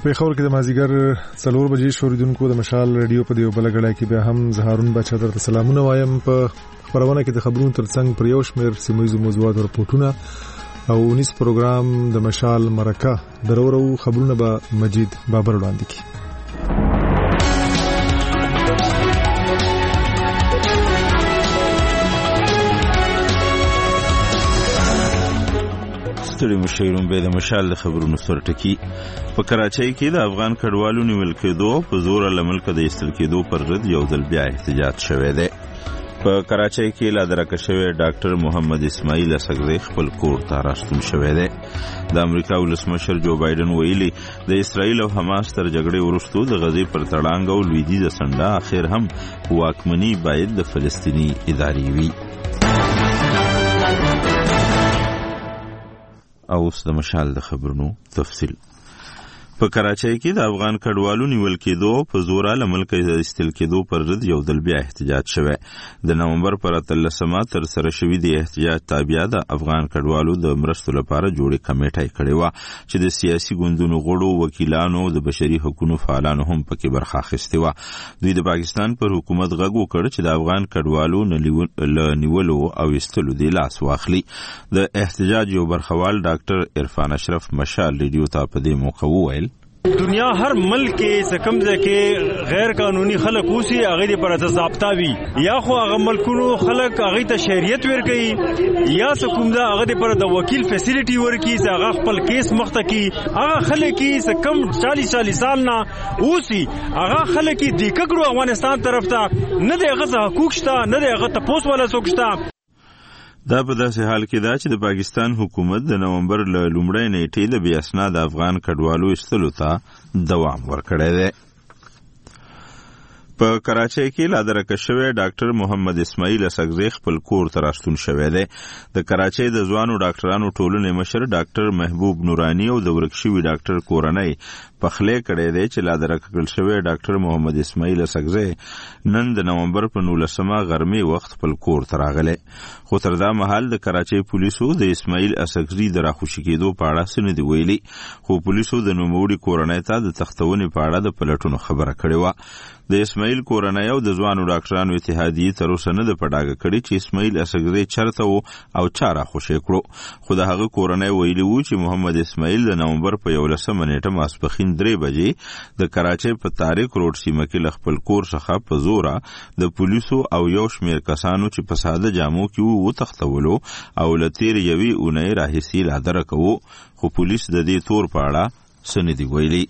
پیښور کې د مازیګر 4 بجې شوریدونکو د مشال رادیو په دیو بل غړای کې به هم زهارون بچا درته سلامونه وایم. په خبرونه کې د خبرونو ترڅنګ پر یو شمېر سیمایي موضوعات او راپورټونه او نس پروګرام د مشال مرکه درورو خبرونه به مجید بابر وړاندې کړي. ستړي مشیرون به د مشال د خبرونو سرټکی په کراچۍ کې د افغان کډوالو نیول کېدو په زور له ملک د ایستل کېدو پر ضد یو ځل بیا احتجاج شوی دی. په کراچۍ کې لا درکه شوی ډاکټر محمد اسماعیل اسغزی خپل کور ته راستون شوی دی. د امریکا ولسمشر جو بایدن ویلي د اسرائیل او حماس تر جګړې وروسته د غزې پر تړانګ او لویدیځ سنډا اخر هم واکمني باید د فلسطینی ادارې وي. اوس د مشال د خبرونو تفصیل. په کراچۍ کې د افغان کډوالو نیول کېدو په زور له ملک ایستل کېدو پر ضد یو ځل بیا احتجاج شوی. د نومبر پر 13 تر سره شوی د احتجاج تابعه د افغان کډوالو د مرستو لپاره جوړې کمیټه کړې و چې د سیاسي ګوندونو غړو، وکیلانو، د بشري حقوقو فعالانو هم پکې برخه اخیستې و. دوی د پاکستان پر حکومت غږ وکړ چې د افغان کډوالو نیولو او ایستلو د لاس واخلي. د احتجاج یو برخوال ډاکټر عرفان اشرف مشال ریډیو ته په دې موقع وویل دنیا هر ملک کې سکم ځکه غیر قانوني خلک اوسي هغه پر ضابطه وي یا خو هغه ملکونو خلک هغه ته شریعت ورکړي یا سکم دا هغه پر د وکیل فیسیلیټي ورکړي چې هغه خپل کیس مخته کی. هغه خلک کې سکم 40 سال نه اوسي هغه خلک کې د کګرو افغانستان طرف ته نه د هغه حقوق شته نه د هغه تپوس ولا څوک شته. دا په داسې حال کې دا چې د پاکستان حکومت د نومبر له لومړۍ نیټې د بې اسناد افغان کډوالو ایستلو ته دوام ورکړی دی. په کراچۍ کې لا درکه شوی ډاکټر محمد اسماعیل اسغزی خپل کور ته راستون شوی دی. د کراچۍ د ځوانو ډاکټرانو ټولنې مشر ډاکټر محبوب نورانی او د ورک شوي ډاکټر کورنۍ پخلی کړی دی چې لا درکه کړل شوی ډاکټر محمد اسماعیل اسغزی نن د نومبر په 19 غرمې وخت خپل کور ته راغلی. خو تر دا مهال د کراچۍ پولیسو د اسماعیل اسغزی د راخوشي کېدو په اړه څه نه دي ویلي، خو پولیسو د نوموړي کورنۍ ته د تختونې په اړه د پلټونو خبره کړې وه. د اسماعیل کورنۍ او د ځوانو ډاکټرانو اتحادیې تر اوسه نه ده په ډاګه کړې چې اسماعیل اسغزی چېرته و او چا راخوشي کړو، خو د هغه کورنۍ ویلي وو چې محمد اسماعیل د نومبر په 11 نیټه ماسپښین 3 بجې د کراچۍ په طارق روډ سیمه کې له خپل کور څخه په زوره د پولیسو او یو شمېر کسانو چې په ساده جامو کې وو وتښتولو او له تېرې یوې اونۍ راهیسې لا درکه وو، خو پولیس د دې تور په اړه څه نه دي ویلي.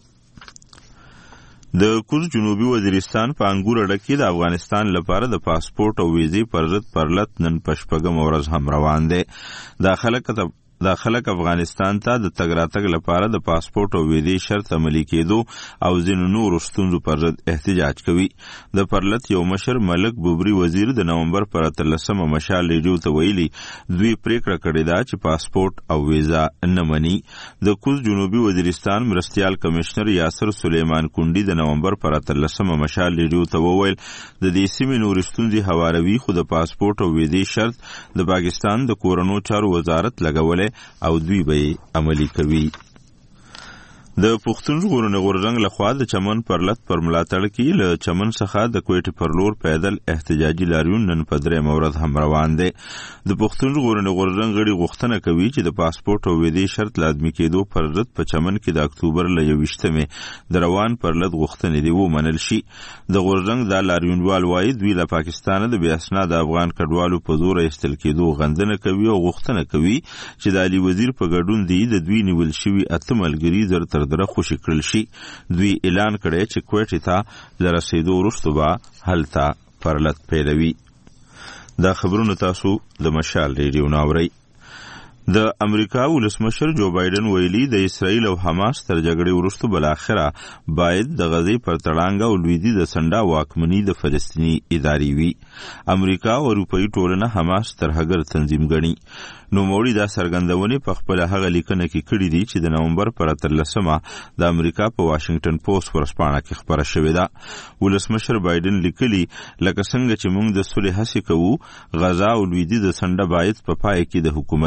د کوز جنوبي وزیرستان په انګور اډه کې د افغانستان لپاره د پاسپورت او ویزې پر ضد پرلط نن په 8 ورځ هم روان دی. دا خلک افغانستان ته د تګ راتګ لپاره د پاسپورت او ویزې شرط عملي کېدو او ځینو نورو ستونزو پر ضد احتجاج کوي. د پرلط یو مشر ملک بوبری وزیر د نومبر پر 13 مشال ریډیو ته ویلي دوی پریکړه کړې ده چې پاسپورت او ویزا نه مني. د کوز جنوبي وزیرستان مرستیال کمشنر یاسر سلیمان کونډي د نومبر پر 13 مشال ریډیو ته وویل د دې سیمې نورې ستونزې هواروي، خو د پاسپورت او ویزې شرط د پاکستان د کورنو چارو وزارت لګولې او دوی به عملی کوي. د پښتون ژغورنې غورځنګ لخوا د چمن پرلط پر ملاتړ کې له چمن څخه د کوټې پر لور پیدل احتجاجي لاریون نن په 3 ورځ هم روان دی. د پښتون ژغورنې غورځنګ غړي غوښتنه کوي چې د پاسپورت او ویزې شرط لازمي کېدو پر ضد په چمن کې د اکتوبر له 21 د روان پرلط غوښتنې دی ومنل شي. د غورځنګ د لاریونوال وایي دوی له پاکستان د بې اسناد افغان کډوالو په زور ایستل کېدو غندنه کوي او غوښتنه کوي چې د علي وزیر په ګډون دی د دوی نیول شوي 8 ملګري زر تر دره خوشي کړل شي. دوی اعلان کړی چې کوټې ته د رسېدو وروسته به هلته پرلط پیلوي. دا خبرونه تاسو د مشال ریډیو نه اورئ. د امریکا ولسمشر جو بایدن ویلي د اسرائیل او حماس تر جګړې وروسته بلاخره باید د غزې پر تړانګ او لویدیځ سنډا واکمني د فلسطینی ادارې وي. امریکا او اروپایي ټولنه حماس ترهګر تنظیم ګڼي. نوموړي دا څرګندونې په خپل هغه لیکنه کې کړې دي چې د نومبر پر 13 د امریکا په واشنگټن پوسټ ورځپاڼه کې خبره شوې ده. ولسمشر بایدن لیکلي لکه څنګه چې موږ د صلح هڅې کوو غزا او لویدیځ سنډا باید په پای کې د حکومتدارۍ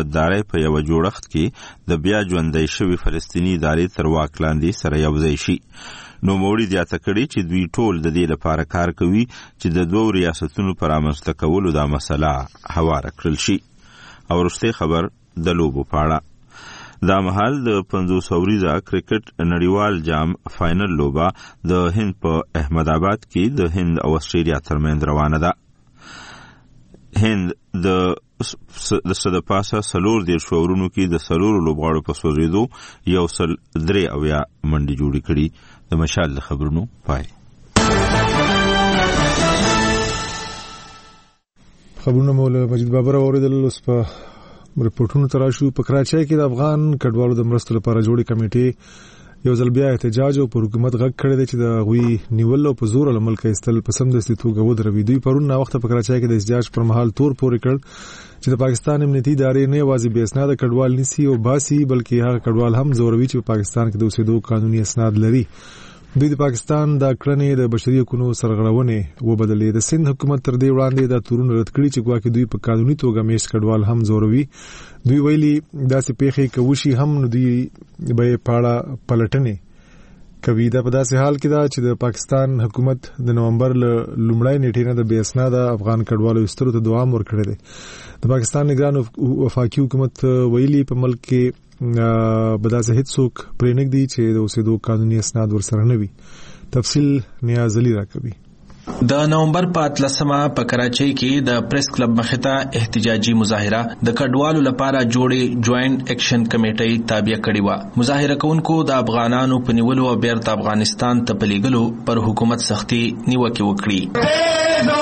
په یو جوړښت کې د بیا ژوندۍ شوي فلسطینی ادارې تر واک لاندې سره یوځای شي. نوموړي زیاته کړې چې دوی ټول د دې لپاره کار کوي چې د دوو ریاستونو پر رامنځته کولو دا مسله هواره کړل شي. او وروستی خبر د لوبو په اړه. دا مهال د 50 اوریزه کرکټ نړیوال جام فائنل لوبه د هند په احمد آباد کې د هند او استرالیا ترمنځ روانه ده. هند د صدپاسه 40 شورونو کې د 4 لوبغاړو په سوځېدو 103 منډي جوړې کړي. د مشال د خبرونو پای. خبرونه مولا مجید بابر اوریدل. اوس په رپورټونو تراشو. په کراچۍ کې د افغان کډوالو د مرستو لپاره جوړې کمیټې یو ځل بیا احتجاج او پر حکومت غږ کړی دی چې د غوي نیول او په زور له ملک ایستل په سمدستي توګه ودروي. دوی پرون نا وخت په کراچۍ کې د احتجاج پر مهال تور پورې کړ چې د پاکستان امنیتي ادارې نه یوازې بې اسناد کډوال نسی او باسي بلکې هغه کډوال هم زوروي چې په پاکستان کې د اوسېدو قانوني اسناد لري. دوی د پاکستان د کړنې د بشري حقوقو سرغړونې وبدلې. د سند حکومت تر دې وړاندې د تورونو رد کړی چې ګواکې دوی په قانوني توګه میشت کډوال هم زوروي. دوی ویلي داسې پیښې کوشي هم نو دوی به پاړه پلټنې کوي. دا په داسې حال کې ده چې د پاکستان حکومت د نومبر لومړۍ نیټې نه د بې اسناده افغان کډوالو ایستلو ته دوام ورکړی دی. د پاکستان نگران وفاقي حکومت ویلي په ملک کې بداسه هیڅ څوک پرې نږدې چې د اوسېدو قانوني اسناد ورسره نه وي. تفصیل نیاز علي راکوي. د نومبر 15 په کراچۍ کې د پریس کلب مخته احتجاجي مظاهره د کډوالو لپاره جوړې جوائنٹ ایکشن کمیټې تابع کړې و. مظاهره کوونکو د افغانانو په نیولو او بیرته افغانستان ته پلیږلو پر حکومت سختي نیوکه وکړي.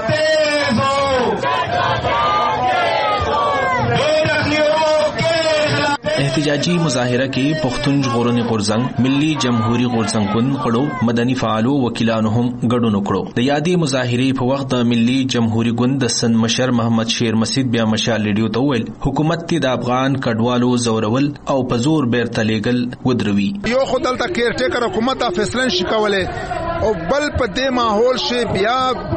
احتجاجی مظاهره کې پښتون ژغورنې غورځنګ، ملي جمهوریت غورځنګ ګوند غړو، مدني فعالو، وکیلانو هم ګډون وکړو. د یادې مظاهرې په وخت د ملي جمهوریت ګوند د سند مشر محمد شیر مسعود بیا مشال ریډیو ته ویل حکومت ته د افغان کډوالو زورول او په زور بیرته لېږل ودروي. یو خدای ته کیر ټیکر حکومت فیصله شکوله او بل په دې ماحول شي بیا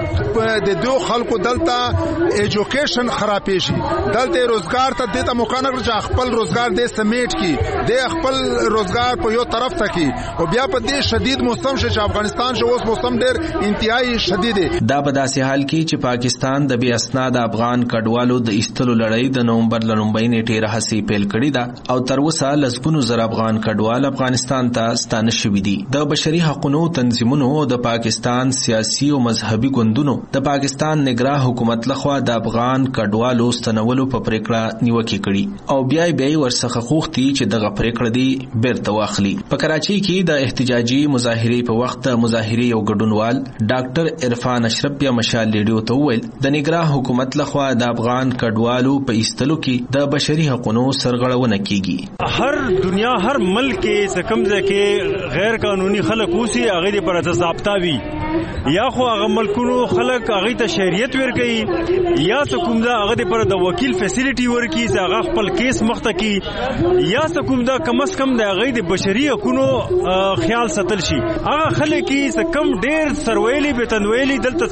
د دوه خلکو دلته ایجوکیشن خرابې شي. دلته روزګار ته د مقانر چې خپل روزګار د سمیټ کی د خپل روزګار په یو طرف ته کی او بیا په دې شدید موسم چې افغانستان شو اوس موسم ډېر انتهایی شدید دی. دا په داسې حال کې چې پاکستان د بې اسناد افغان کډوالو د ایستلو لړۍ د نومبر لومړۍ نیټې راهسي پیل کړې ده او تر اوسه لسګونو زر افغان کډوال افغانستان ته ستانه شوي دي. د بشري حقوقو تنظیمونو د پاکستان سیاسي او مذهبي ګوندونو د پاکستان نگران حکومت لخوا د افغان کډوالو ستنولو په پریکړه نیوکه کړي او بیا ورڅخه غوښتي چې دغه پریکړه دی بیرته واخلي. په کراچۍ کې د احتجاجي مظاهرې په وخت مظاهرې یو ګډونوال ډاکټر عرفان اشرف بیا مشال ریډیو ته ویل د نگران حکومت لخوا د افغان کډوالو په ایستلو کې د بشري حقوقو سرغړونه کیږي. هر دنیا هر ملک کې سکمزه کې غیر قانوني خلک اوسي هغه پر ضابطه وي یا خو هغه ملکونو خلک هغه ته شریعت ورکړي یا کوم دا هغه پر د وکیل فیسیلیټي ورکړي چې هغه خپل کیس مخته کی یا کوم دا کم از کم د هغه د بشري حقوقو خیال ساتل شي. هغه خلک چې کم ډیر سرویلی به تنویلی دلته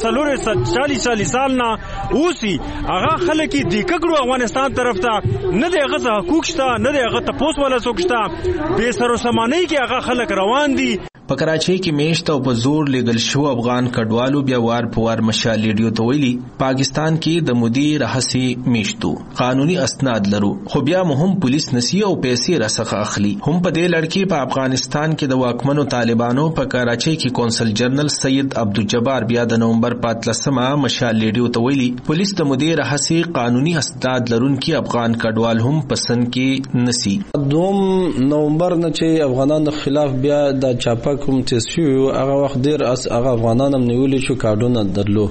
40 سال نه اوسي هغه خلک د کګړو افغانستان طرف ته نه د هغه حقوق شته نه د هغه تپوس ولا څوک شته به سر سمانه کې هغه خلک روان دي. په کراچۍ کې میشت او په زور لګل شو افغان کډوالو بیا وار په وار مشال ریډیو ته ویلي پاکستان کې د مدیر رهسي میشتو قانوني اسناد لرو خو بیا هم پولیس نسی او پیسې راسخه اخلي. هم په دې لړ په افغانستان کې د واکمنو طالبانو په کراچۍ کې کونسل جنرال سید عبدالجبار بیا د نومبر 15 مشال ریډیو ته ویلي پولیس د مدیر رهسي قانوني اسناد لرونکي افغان کډوال هم پسند کې نسی. دوم نومبر نه چې افغانانو خلاف بیا د چاپا کوم تسویو هغه وخت ډیر هغه افغانان هم نیولې شو کارډونه درلو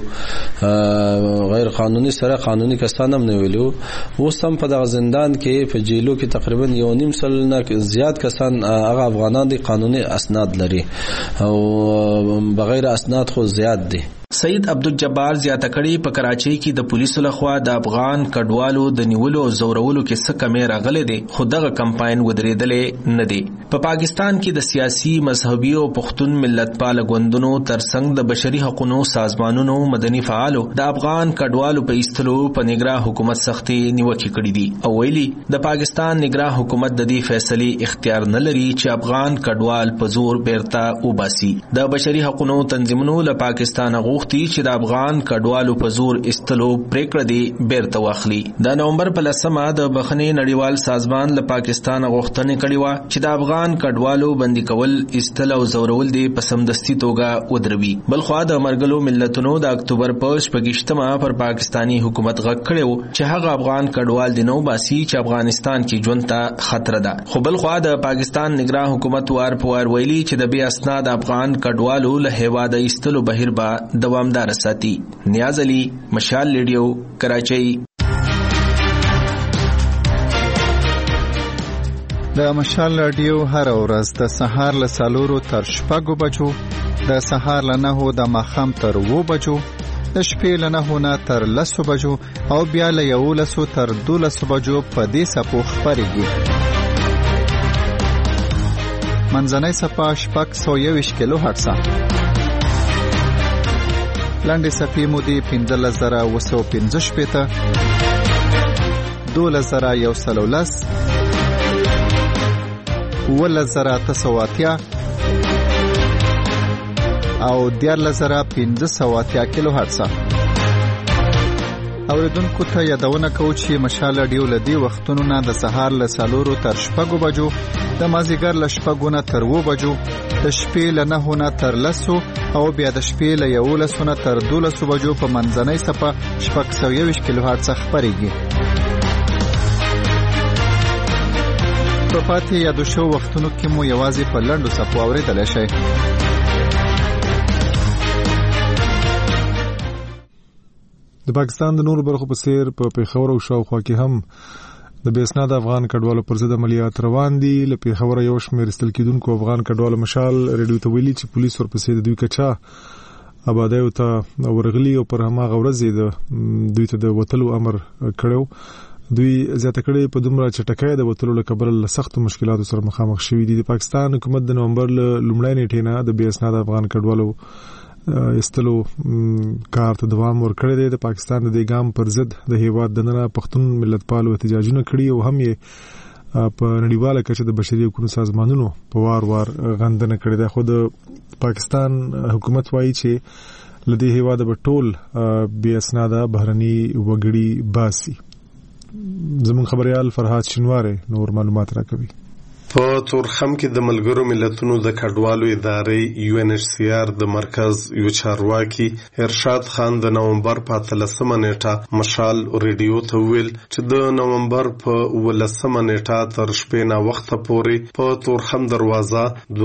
غیر قانوني سره قانوني کسان هم نیولو. اوس هم په دغه زندان کې په جیلو کې تقریبا 1.5 سل نه زیات کسان هغه افغانان دي قانوني اسناد لري او بغیر اسناد خو زیات دي. سید عبدالجبار زیاته کړي په کراچۍ کې د پولیسو لخوا د افغان کډوالو د نیولو او زورولو کې څه کمی راغلي دي خو دغه کمپاین ودرېدلې نه دي. په پاکستان کې د سیاسي مذهبي او پښتون ملتپال غوندونو ترڅنګ د بشري حقوقو سازمانونو مدني فعالو د افغان کډوالو په ایستلو په نگراه حکومت سختي نیوکې کړې دي او ویلي د پاکستان نگراه حکومت د دې فیصلې اختیار نه لري چې افغان کډوال په زور بیرته وباسي. د بشري حقوقو تنظیمونو له پاکستان غوښتي چې د افغان کډوالو په زور ایستلو پریکړه دی بیرته واخلي. د نومبر په 10 د بخښنې نړیوال سازمان له پاکستان غوښتنه کړې و چې د افغان کډوالو بندي کول استل او زورول دي په سمدستي توګه ودروي. بلخوا د مرګلو ملتونو د اکتوبر په 28مه پر پاکستانی حکومت غږ کړو چې هغه افغان کډوال دي نو باسي چې افغانستان کې ژوند ته خطر ده. خو بلخوا د پاکستان نگراه حکومت وار په وار ویلي چې د بې اسناد افغان کډوالو له هیواده ایستلو بهیر به دوامدار ساتي. نیاز علي، مشال ریډیو، کراچۍ. د مشال رادیو هر ورځ د سهار له 4 تر 6 بجو، د سهار له 9 د ماښام تر 2 بجو، د شپې له 9 نه تر 10 بجو او بیا له 11 تر 12 بجو په دې سپو خبرېږي. منځنۍ صفه 621 کیلو هرتز، لاندې صفې مودې 15915 12110 11980 او 14580 کیلو هرتز. اوریدونکو ته یادونه کوو چې مشال رادیو له دې وختونو نه د سهار له 4 تر 6 بجو، د مازیګر له 6 نه تر 2 بجو، د شپې له 9 نه تر 10 او بیا د شپې له 11 نه تر 12 بجو په منځنۍ صفه 621 کیلو هرتز خبرېږي. په پاتې یادو شو وختونو کې مو یوازې په لنډو صفو اورېدلی شئ. د پاکستان د نورو برخو په څیر په پیښور او شاوخوا کې هم د بې اسناده افغان کډوالو پر ضد عملیات روان دي. له پیښور یو شمېر ایستل کېدونکو افغان کډوالو مشال ریډیو ته ویلي چې پولیس ورپسې د دوی کچا آبادیو ته ورغلي او پر هماغه ورځ د دوی ته د وتلو امر کړو. دوی زیاته کړي په دومره چټکۍ د وتلو له کبله له سختو مشکلاتو سره مخامخ شوي دي. د پاکستان حکومت د نومبر له لومړۍ نیټې نه د بې اسناده افغان کډوالو ایستلو کار ته دوام ورکړی دی. د پاکستان د دې ګام پر ضد د هیواد دننه پښتون ملتپالو احتجاجونه کړي او هم یې په نړیواله کچه د بشري حقوقو سازمانونو په وار وار غندنه کړې ده. خو د پاکستان حکومت وایي چې له دې هیواده به ټول بې اسناده بهرني وګړي باسي. زمون خبريال فرهاد شنواره نور معلومات راکوي. په تورخم کې د ملګرو ملتونو د کډوالو ادارې UNHCR د مرکز یو چارواکي ارشاد خان د نومبر په 13 نیټه مشال ریډیو ته ویل چې د نومبر په 19 نیټه تر شپې نه وخت پورې په تورخم دروازه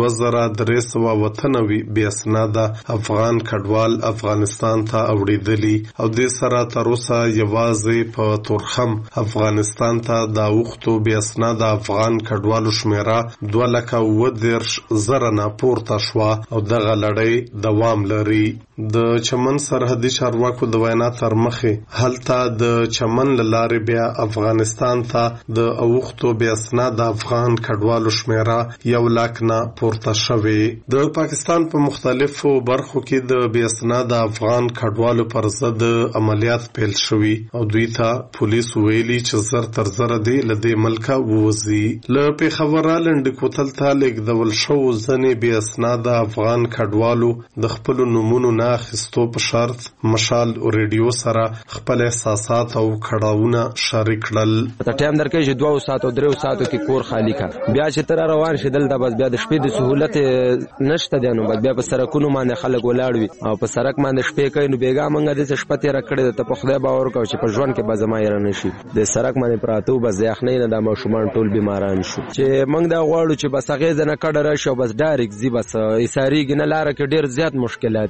2390 بې اسناده افغان کډوال افغانستان ته اوړېدلي او د سره تر اوسه یوازې په تورخم افغانستان ته د وختو بې اسناده افغان کډوالو شمېره 210,000 نه پورته شوه او دغه لړۍ دوام لري. د چمن سرحدي چارواکو د وینا تر مخې هلته د چمن لارې بیا افغانستان ته د اوختو بیا اسناد افغان کډوالو شمیره 100,000 نه پورته شوه. د پاکستان په مختلفو برخو کې د بیا اسناد افغان کډوالو پر ضد عملیات پیل شوي او دوی ته پولیس ویلي چې زر تر زر دی لدې ملکه ووزي. له پیښور لنډ کوتل ته لیږدول شو ځنې بیا اسناد افغان کډوالو د خپل نومونو نه اخیستو په شرط مشال ریډیو سره خپل احساسات او کړهونه شریک کړل. ته ټایم درکې چې 2 ساعت او 3 ساعت کې کور خالی کا بیا چې تر روان شیدل د بس بیا د شپې د سہولت نشته دی نو بیا په سرکونو باندې خلک ولاړ وي او په سرک باندې شپې کوي نو بیګا منګه د شپه تیر کړی ته په خدای باور کو چې په ژوند کې به زما یې نه شي د سرک باندې پراتو بس ځخنې نه د ماشومان ټول بیماران شو چې موږ دا غواړو چې بس هغه ځنه کډه راشي بس ډایرکټ زی بس ایساریږي نه لار کې ډیر زیات مشکلات دي. موږ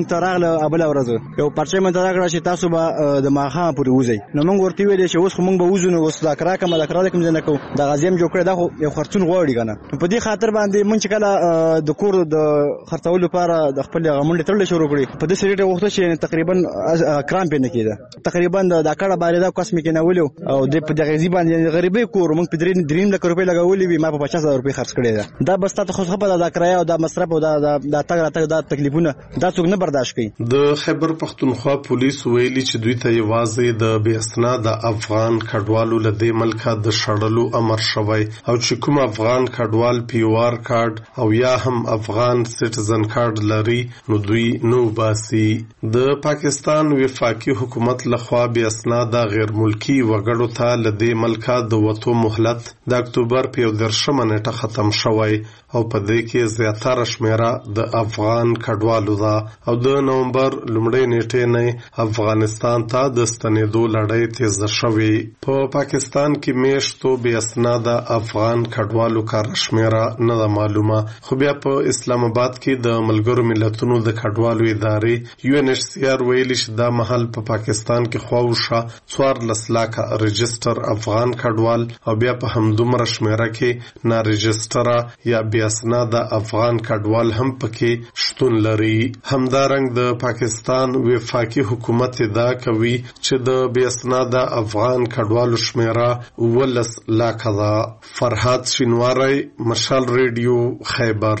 مونږ ته راغله ابل ورځ یو پرچې مونږ ته راغله چې تاسو به د ماخه پورې وځي نو مونږ ورته ویل چې اوس خو مونږ به وځو نو اوس دا کرا کوم ځنه کو د غازیم جوړ کړی دا خو یو خرڅون غواړي کنه په دې خاطر باندې مونږ چې کله د کور د خرڅولو لپاره د خپل غمونډه تړل شروع کړی په دې سریټه وخت چې تقریبا کرام پې نه کېده تقریبا د کړه باندې دا قسم کې نه ولو او د په دغه ځی باندې غریبي کور مونږ په 3 لک روپۍ لګولې وي ما په 50000 روپۍ خرڅ کړی دا بس تاسو خو په دا کرایه او دا مصرف او دا تګ دا تکلیفونه دا څوک نه برداشت کوي د خیبر پختونخوا پولیس ویلي چې دوی ته یوازې د بې اسناده افغان کډوالو له دې ملکه د شړلو امر شوی او چې کوم افغان کډوال پیوار کارت او یا هم افغان سټیزن کارت لري نو دوی نو باسي د پاکستان وفاقي حکومت لخوا بې اسناده غیر ملکی وګړو ته له دې ملکه د وټو مهلت د اکتوبر په 13 نیټه ختم شوی او په دې کې زیاتره شمیره د افغان کډوالو ده او د نومبر لومړۍ نیټې نه افغانستان ته د ستنېدو لړۍ تیز شوی په پاکستان کې میشتو بې اسناده افغان کډوالو کار شمیره نه معلومه خو بیا په اسلام آباد کې د ملګرو ملتونو د کډوالو ادارې UNHCR ویلي چې دا محل په پاکستان کې خواوشه 14 لکه رجستر افغان کډوال او بیا په همدومره شمیره کې نا رجستره یا بې اسناده افغان کډوال هم پکې شتون لري همدارنګ د پاکستان وفاقي حکومت ادعا کوي چې د بې اسناده افغان کډوالو شمیره 19 لکه ده فرهاد شینواری مشال ریډیو خیبر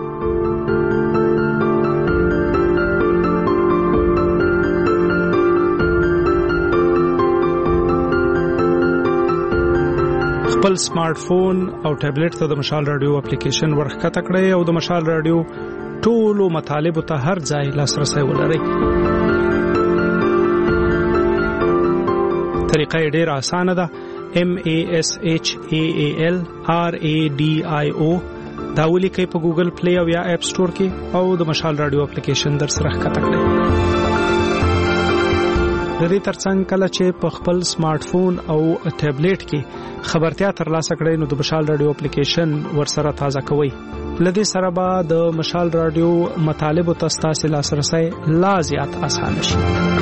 خپل سمارټ فون او ټابلیټ ته د مشال رادیو اپلیکیشن ورخکته کړئ او د مشال رادیو ټولو مطالب ته هر ځای لاسرسي ولرئ. طریقه ډېره اسانه ده. MASHAALRADIO دا ولیکئ په ګوګل پلی او یا اپ سٹور کې او د مشال رادیو اپلیکیشن در سره ښکته کړئ. د دې ترڅنګ کله چې په خپل سمارټ فون او ټابلیټ کې خبرتیا ترلاسه کړئ نو د مشال رادیو اپلیکیشن ورسره تازه کوئ. لدې سره به د مشال رادیو مطالب او تاسو لاسرسي لا زیات اسانه شي.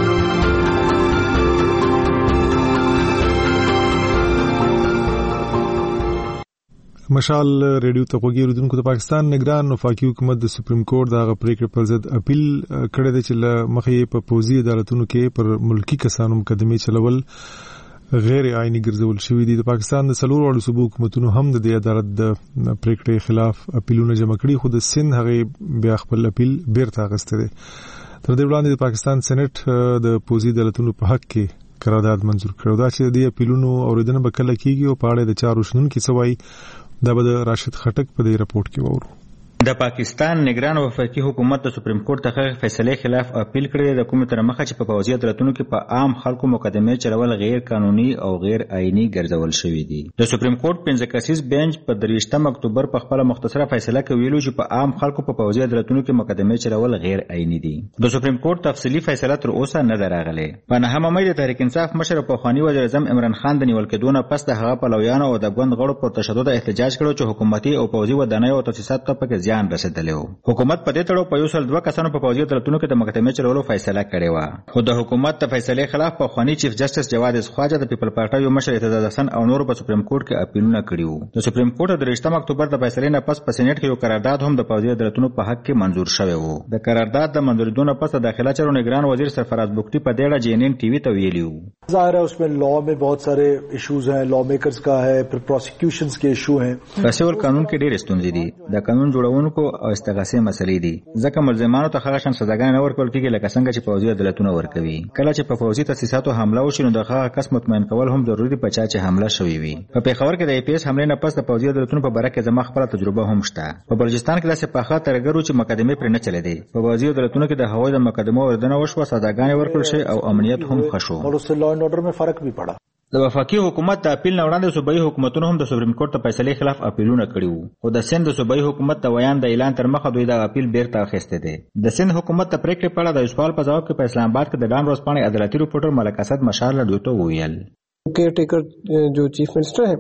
مشال ریډیو ته وګورئ دونکو د پاکستان نگران وفاقي حکومت د سپریم کورټ د پریکړې پر ضد اپیل کړی دی چې مخې په پوزي عدالتونو کې پر ملکی کسانو مقدمه چلول غیر آئینی ګرځول شوې دي. د پاکستان د څلورو اړو صوبو حکومتونو هم د دې عدالت د پریکړې خلاف اپیلونه جمع کړي خو د سند هغه بیا خپل اپیل بیرته اخیسته دي. تر دې وړاندې د پاکستان سېنات د پوزي عدالتونو په حق کې قرارداد منزور کړو دا چې د اپیلونو اوریدنه به کله کیږي او په اړه د چارو شنونکو سوای دا به راشد خټک په دې رپورت کې وورو. د پاکستان نگران وفاقي حکومت د سپریم کورټ ته فیصله خلاف اپیل کړی د کوم تر مخه چې په پوځي عدالتونو کې په عام خلکو مقدمه چلول غیر قانوني او غیر آئینی ګرځول شوی دي. د سپریم کورټ 15 کسیز بنچ په 23 اکتوبر په خپل مختصره فیصله کې ویلو چې په عام خلکو په پوځي عدالتونو کې مقدمه چلول غیر آئینی دي. د سپریم کورټ تفصیلی فیصله تر اوسه نه دراغله. په نهمه مې د تحریک انصاف مشر په خواني وزیر اعظم عمران خان د نیول کېدو پس د هغه پلویانو او د ګوند غړو پر تشدد احتجاج کړو چې حکومتي او پوځي ودانۍ او تاسیسات ته پکې زیان رسیدلی و. حکومت په دې تړاو په یو سل 2 کسانو په پوځي عدالتونو کې د مقدمه چلولو فیصله کړې و. خو د حکومت د فیصلې خلاف په خواني چیف جسټس جواد خواجه د پیپل پارټي یو مشر اعتزاز حسن او نور په سپریم کورټ کې اپیلونه کړي وو. د سپریم کورټ د 23 اکتوبر د فیصلې نه پس په سېنات کې یو قرارداد هم د پوځي عدالتونو په حق کې منزور شوی و. د قرارداد د منظوریدو نه پس د داخله چارو نگران وزیر سرفراز بوکتی په ډېر جنین ټي وي ته ویلی وو. ظاهر है उसमें लॉ में बहुत सारे इश्यूज हैं, लॉ मेकर्स का है, फिर प्रोसिक्यूशंस के इशू हैं. رسول قانون کې ډېر ستونزې دي. د قانون جوړونکو او استغاثې مسلې دي. ځکه ملزمانو ته هغه شان سزاګانې نه ورکول کېږي لکه څنګه چې پوځي عدالتونه ورکوي. کله چې په پوځي تاسیساتو حمله وشي نو دغه کس مطمئن کول هم ضروري دي په چا چې حمله شوی وي. په پیښور کې د APS حمله نه پس د پوځي عدالتونو په باره کې زما خپله تجربه هم شته. په بلوچستان کې داسې پاخه ترګرو چې مقدمه پر نه چلیدي. په پوځي عدالتونو کې د هوای د مقدمو وردنه وشوه, سزاګانې ورکړل شي او امنیت هم ښه شو. और उससे लॉ एंड ऑर्डर में फर्क भी पड़ा. د وفاقي حکومت د اپیل نه وړاندې صوبایي حکومتونو هم د سپریم کورټ د فیصلې خلاف اپیلونه کړي وو. خو د سند د صوبایي حکومت د بیان د اعلان تر مخه دوی د اپیل بیرته اخیسته دي. د سند حکومت د پریکړې په اړه د سوال په جواب کې په اسلام آباد کې د ډان ورځپاڼې عدالتي رپورټر ملک اسد مشال رادیو ته ویل. केयर टेकर जो चीफ मिनिस्टर है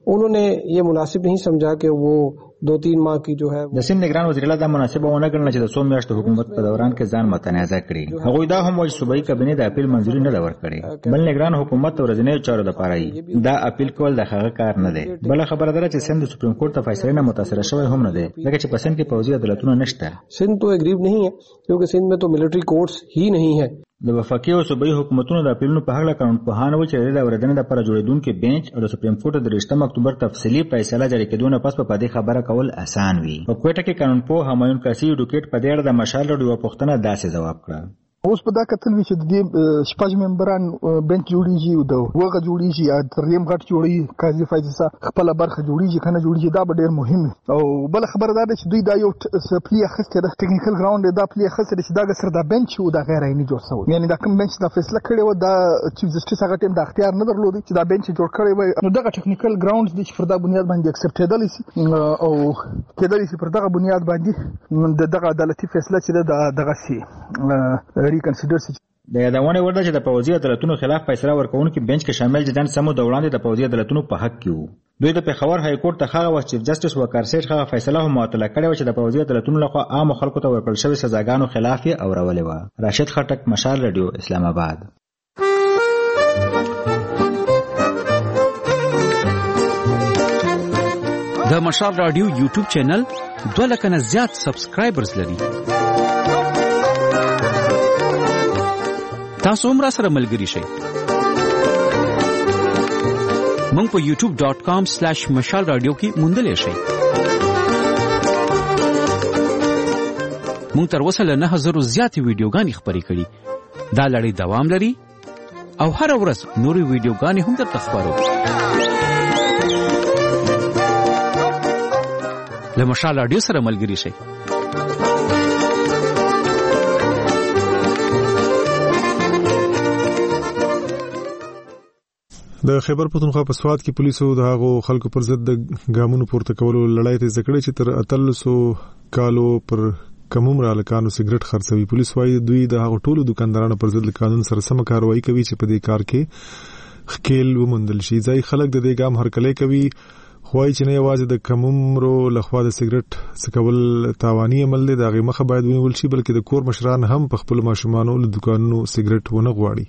उन्होंने ये मुनासिब नहीं समझा कि वो 2-3 माह की जो है د سند نگران وزیر اعلی د مناسبه ونه ګڼل چې د 100 میاشتو حکومت په دوران کې ځان متنازع کړي. هغه دا هم وایي صوبایي کابینه د اپیل منځوري نه ورکړي، بل نگران حکومت ورځنی چارو لپاره دا اپیل کول د هغه کار نه دی. بل خبره ده چې سند سپریم کورټ ته فیصله نه متاثر شوی هم نه دی، ځکه چې په سند کې پوځي عدالتونه نشته. سند تو اگریو नहीं है क्योंकि सिंध में तो मिलिट्री कोर्ट्स ही नहीं है. د وفاقي او صوبایي حکومتونو د اپیلونو په هغه قانون په هانه و چې د اوریدنې لپاره جوړیدونکو بنچ او د سپریم کورټ د 8 اکتوبر تفصیلی فیصله جاری کېدونه پس په دې خبره کول آسان وي. په کوټه کې قانون په همایون کاسي ډوکټ په دې اړه د مشال رډیو پوښتنه داسې جواب کړ. اوس په دا کتل وی چې د شپږ ممبران بنچ جوړیږي او د وګه جوړیږي تریم غټ جوړي قاضي فایزه خپل برخه جوړیږي کنه جوړیږي دا به ډیر مهم او بل خبردار دي چې دوی دا یو پلی اخسته د ټیکنیکل ګراوند دا پلی اخسته چې دا سره د بنچ او د غیر عیني جوړ شوی، یعنی دا کوم بنچ دا فیصله کړي و دا چیف جسټیس هغه ټیم د اختیار نه درلود چې دا بنچ جوړ کړي وي. نو دغه ټیکنیکل ګراوند دي چې پر دا بنیاد باندې اکسپټیبل شي او کېدلی شي پر دغه بنیاد باندې دغه عدالتي فیصله چې دغه شي ریکنسیډر شي. د یادونه ورده چې د پوځي عدالتونو خلاف فیصله ورکوونکي بنچ کې شامل جدان سمو د وړاندې د پوځي عدالتونو په حق کې وو. دوی د پېښور های کورټ ته هغه وخت چیف جسټیس وکارسیټ هغه فیصله هم معطله کړې و چې د پوځي عدالتونو لخوا عام خلکو ته ورکړل شوی سزاګانو خلاف یې اورولې و. راشد خټک، مشال رادیو، اسلام آباد. د مشال رادیو یوټیوب چینل 2 لک نه زیات سبسکرایبرز لري. تاسو هم را سره ملګری شئ. مونږ په youtube.com/مشال رادیو کې موندلې شئ. مونږ تر اوسه له 9000 زیاتې ویډیوګانې خپرې کړي. دا لړۍ دوام لري او هر ورځ نورې ویډیوګانې هم درته خپرو. له مشال رادیو سره ملګری شئ. د خیبر پښتونخوا په سواد کې پولیسو د هغو خلکو پر ضد د ګامونو پورته کولو لړۍ ته ذکر چې تر 300 کالو پر کموم را لکانو سیګریټ خرڅوي. پولیس وايي دوی د هغو ټولو دکاندارانو پر ضد قانون سره سم کاروایی کوي چې په دې کار کې خکیل ومندل شي. ځای خلک د دې ګام هرکلی کوي، خوای چې نه یوازې د کمومرو لخوا د سیګریټ سکول تاواني عمل دی، دغه مخه باید ونیول شي، بلکې د کور مشران هم په خپل ماشومانو له دکانونو سیګریټ ونه غواړي.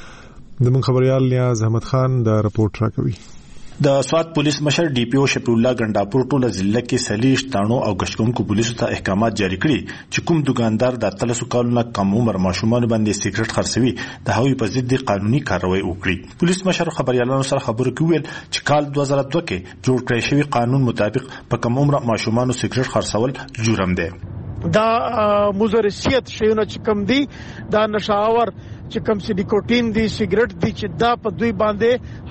د من خبريال نیاز احمد خان دا رپورټ راکوي. د سواد پولیس مشر ډي پی او شفیع الله ګنداپور ټوله ضلع کې سلیش تانو او غشتونکو پولیسو ته احکامات جاری کړي چې کوم دکاندار د 300 کالونو کم عمر ماشومان باندې سیګریټ خرڅوي د هغوی په ضد قانوني کاروایی وکړي. پولیس مشر خبريالانو سره خبرو کې ویل چې کال 2002 کې جوړ کړی شوی قانون مطابق په کم عمر ماشومان سیګریټ خرڅول جرم دی. دا مزرسیت شیونه چې کم دی دا نشاور چې کم سي نیکوټین دی سیګریټ دی چې دا په دوی باندې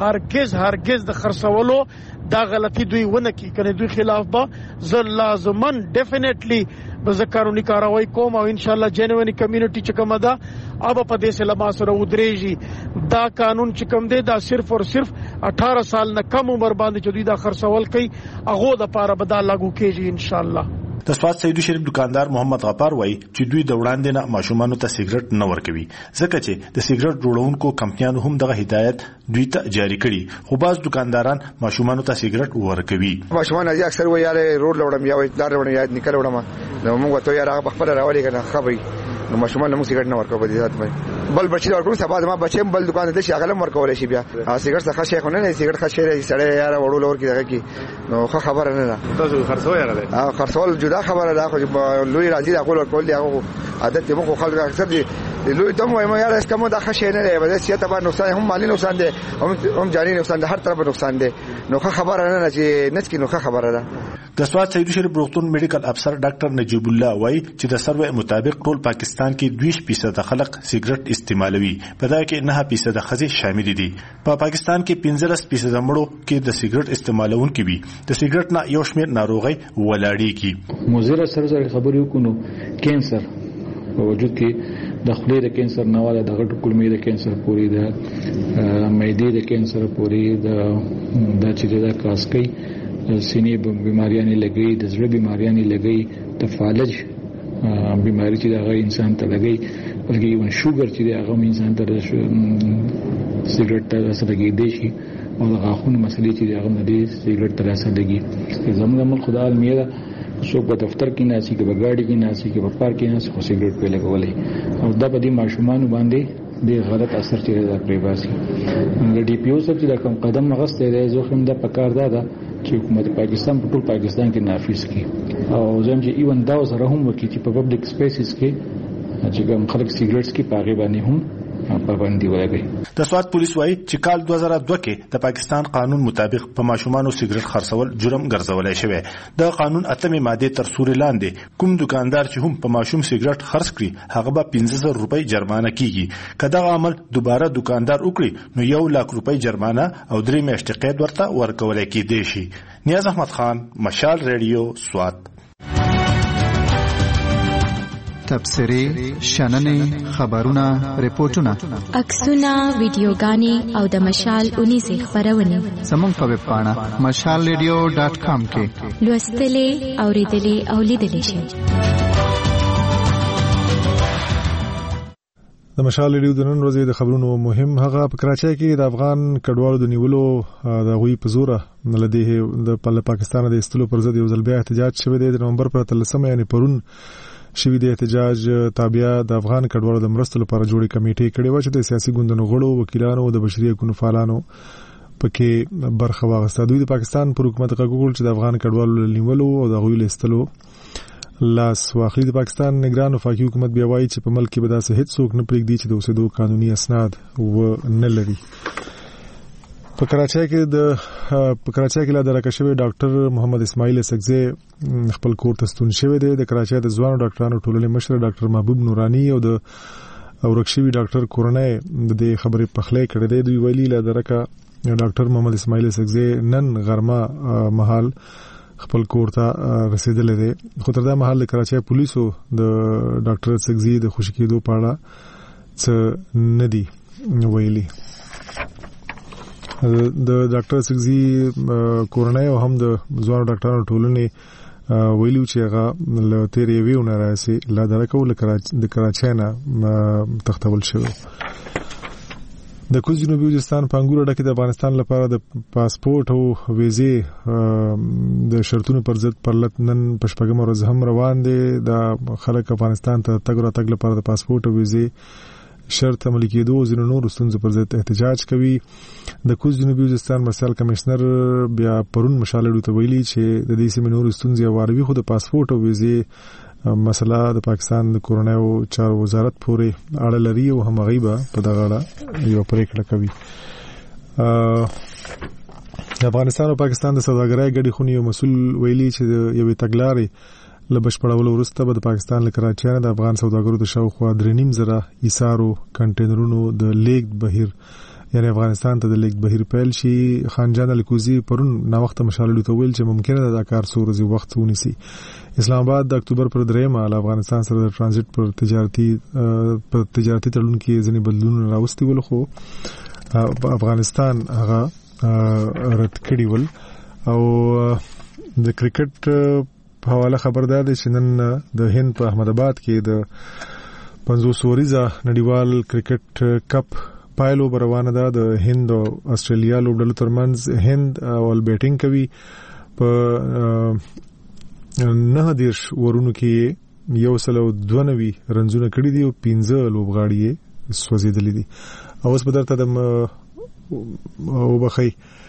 هرگز د خرڅولو دا غلطي دوی ونه کی کنه دوی خلاف به زل لازمن ډیفینیټلی به قانوني کاروایی کوم او ان شاء الله جنونی کمیونټي چې کومه ده اب په دې سلام سره ودرېږي. دا قانون چې کوم دی دا صرف او صرف 18 سال نه کم عمر باندې چې دوی دا خرڅول کوي هغه د پاره به دا لاګو کیږي ان شاء الله. د سواد سیدو شریف دکاندار محمد غفار وایي چې دوی د وړاندې نه ماشومانو ته سیګریټ نه ورکوي ځکه چې د سیګریټ جوړونکو کمپنیانو هم دغه هدایت دوی ته جاری کړي، خو باز دکانداران ماشومانو ته سیګریټ ورکوي. ماشومان اکثر وایي یاره روډ لوړم یا لار لوړم یا نکل وړم نو موږ ته یاره خپل راولې کنه خبري نو ماشومان موږ سیګریټ نه ورکوي. په دې ذات باندې بل بچی ورکوم سبا ما بچم بل دکان ته شي هغه ورکول شي بیا سیګریټ څخه شي خو نه سیګریټ ښه شي سړی یاره وړول ورکی دغه کی نو خبره نه ده تاسو خرڅوي هغه خرڅول جدا خبره ده خو لوی راځي دا کول ورکول دی هغه عادت یې موږ خلک اکثر دي لوی ته مو یاره اس کوم دا ښه شي نه دی بل څه ته باندې نقصان هم مالی نقصان دی هم جانی نقصان دی هر طرف نقصان دی نو خبره نه چې نڅ کې نو خبره ده. د سواد سیدو شریف روغتون میډیکل افسر ډاکټر نجیب الله وایي چې د سروې مطابق ټول پاکستان کې 2% خلک سیګریټ استعمالوي، په دا کې 9% ښځې شامل دي. په پاکستان کې 15% مړو کې د سیګریټ استعمالونکي وي. د سیګریټ نه یو شمېر ناروغي ولاړېږي. مزره سره خبرې وکړو کینسر په وجود کې د خولې د کینسر نه والا د غټو کولمې د کینسر پورې د معدې د کینسر پورې د چې د کاسکۍ سینې بیماریاں لګي د زړه بیماریاں لګي د فالج بیماری چې دا انسان ته لګي بلکې یو شوګر چې دا انسان ته سیګریټ ته سره لګي دی شي او د غاښونو مسلې چې هغه نه دي سیګریټ تر اثر لګي. زموږ ملک خدای المیره څوک په دفتر کې ناسي کې په گاډي کې ناسي کې په پارک کې ناسي خو سیګریټ په لګولې او دا په دې ماشومان باندې د غلط اثر چې راځي باسي. د ډي پی او سب چې دا کوم قدم غسته دی زه هم دا پکار دا چې حکومت پاکستان په ټول پاکستان کې نافذ کړي او زم چې ایون دا سره هم وکړي چې په پبلک سپیسز کې چې کوم خلک سیګریټس کې پاغي باندې هم پابندي ولګي. د سوات پولیس وایي چې کال 2002 کې د پاکستان قانون مطابق په ماشومانو سیګریټ خرڅول جرم ګرځولای شوی. د قانون اتمه ماده تر سوري لاندې کوم دکاندار چې هم په ماشوم سیګریټ خرڅ کړي هغه به 15000 روپۍ جرمانه کیږي. کله عمل دوباره دکاندار وکړي نو 1 لک روپۍ جرمانه او 3 میاشتې قید ورته ورکول کېدی شي. نیاز احمد خان، مشال ریډیو، سوات. تبصرې، شننې، خبرونه، ریپورتونه، عکسونه، ویډیوګانې او د مشال 19 خبرونه زموږ په ویب پاڼه mashalradio.com کې لوستلې، اوریدلې او لیدلې شئ. د مشال ریډیو د نن ورځې د خبرونو مهم هغه په کراچۍ کې د افغان کډوالو د نیولو د غوي په زوره لدې د پاکستان د استلو پر ضد یو ځل بیا احتجاج شوی دی. د نومبر پر 13 یعنی پرون شوی د احتجاج تابع د افغان کډوالو د مرستو لپاره جوړې کمیټې کړې و چې د سیاسي ګوندونو غړو، وکیلانو او د بشري حقوقو فعالانو پکې برخه واخیسته. دوی د پاکستان پر حکومت غوښتل چې د افغان کډوالو نیولو او د غوي لستلو لاس واخلي. د پاکستان نگران وفاقي حکومت بیا وایي چې په ملک کې به داسې هیڅ څوک نه پرېږدي چې د اوسېدو قانوني اسناد و نه لري. په کراچۍ کې لا درکه شوی ډاکټر محمد اسماعیل سکزی خپل کور ته ستون شوی دی. د کراچۍ د ځوانو ډاکټرانو ټولنې مشر ډاکټر محبوب نورانی او د ورکشوي ډاکټر کورنۍ د خبرې پخلی کړې دی. دوی ویلي لا درکه ډاکټر محمد اسماعیل سکزی نن غرمه مهال خپل کور ته رسیدلې دی. خو تر دا مهال د کراچۍ پولیسو د ډاکټر سکزی د خوشی کېدو په اړه څه نه دی ویلي. د ډاکټر سکزی کورنۍ او هم د ځوانو ډاکټرانو ټولنې ویلو چې هغه له تیرې ویونه راځي لا درکو د کراچۍ نه تختول شوی. د کوز جنوبي وزیرستان په انګور ډکه د افغانستان لپاره د پاسپورت او ویزې د شرطونو پر ضد پرلط نن په شپږم ورځ هم روان دي. د خلک افغانستان ته تګ راتګ لپاره د پاسپورت او ویزې شرط عملي کېدو ځینو نور ستونزو پر ضد احتجاج کوي. د کوز جنوبي وزیرستان مرسل کمشنر بیا پرون مشال ریډیو ته ویلي چې د دې سیمې نور ستونزې واروي خو د پاسپورت او ویزې مسله د پاکستان د کورنیو چارو وزارت پورې اړه لري او هم غیبه په دغه اړه یو پریکړه کوي. افغانستان او پاکستان د سوداګرۍ ګډې خونې یو مسؤل ویلي چې یوې تګلارې له بشپړولو وروسته به د پاکستان له کراچۍ نه د افغان سوداګرو د شاوخوا 3.5 ایسارو کنټینرونو د لیږد بهیر یعنی افغانستان ته د لیږد بهیر پیل شي. خانجان الکوزی پرون نا وخت مشالې ته ویل چې ممکنه ده دا کار څو ورځې وخت ونیسي. اسلام آباد د اکتوبر پر 3 له افغانستان سره د ترانزیت پر تجارتي تړون کې ځینې بدلونونه راوستي ول خو افغانستان هغه رد کړی ول. او د کرکټ په حواله خبردار دي چې نن د هند په احمد آباد کې د 50 ورځې نړیوال کرکټ کپ پایلو روانه ده. د هند او استرالیا لوبډلو ترمنځ هند اول بیټینګ کوي. په 9 ورونو کې 192 رنزونه کړي دي او 15 لوبغاړي سوځیدلې دي. اوس په درته د او بخي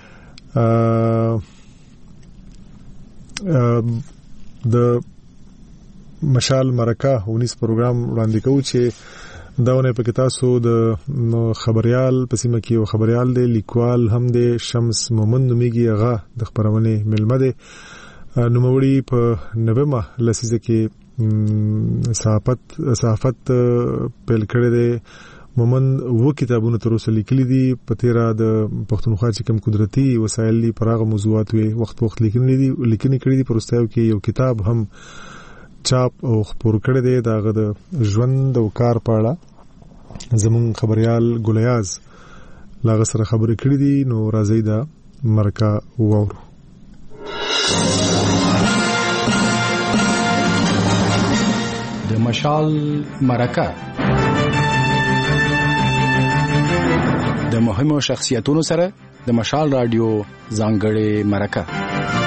د مشال مرکه 19 پروګرام وړاندې کوي چې داونه په کې تاسو د خبريال پسیمه کې او خبريال د لیکوال هم د شمس مومن نوميږي هغه د خبرونه ملمه ده نوموړي په 90 لسیزه کې صحافت پیل کړی دی. مومن وو کتابونه تر اوسه لیکلي دي په تیرا د پښتونخوا چې کوم قدرتي وسایل لري پراغه موضوعات وي وخت لیکنې کړي دي. پرستاو کې یو کتاب هم چاپ او خبر کړی دی داغه د ژوند او کار په اړه زمون خبريال ګلیاز لاغه سره خبرې کړې دي. نو راځي دا مرکه وورو. د مشال مرکه د مهمو شخصیتونو سره د مشال رادیو ځانګړې مرکه.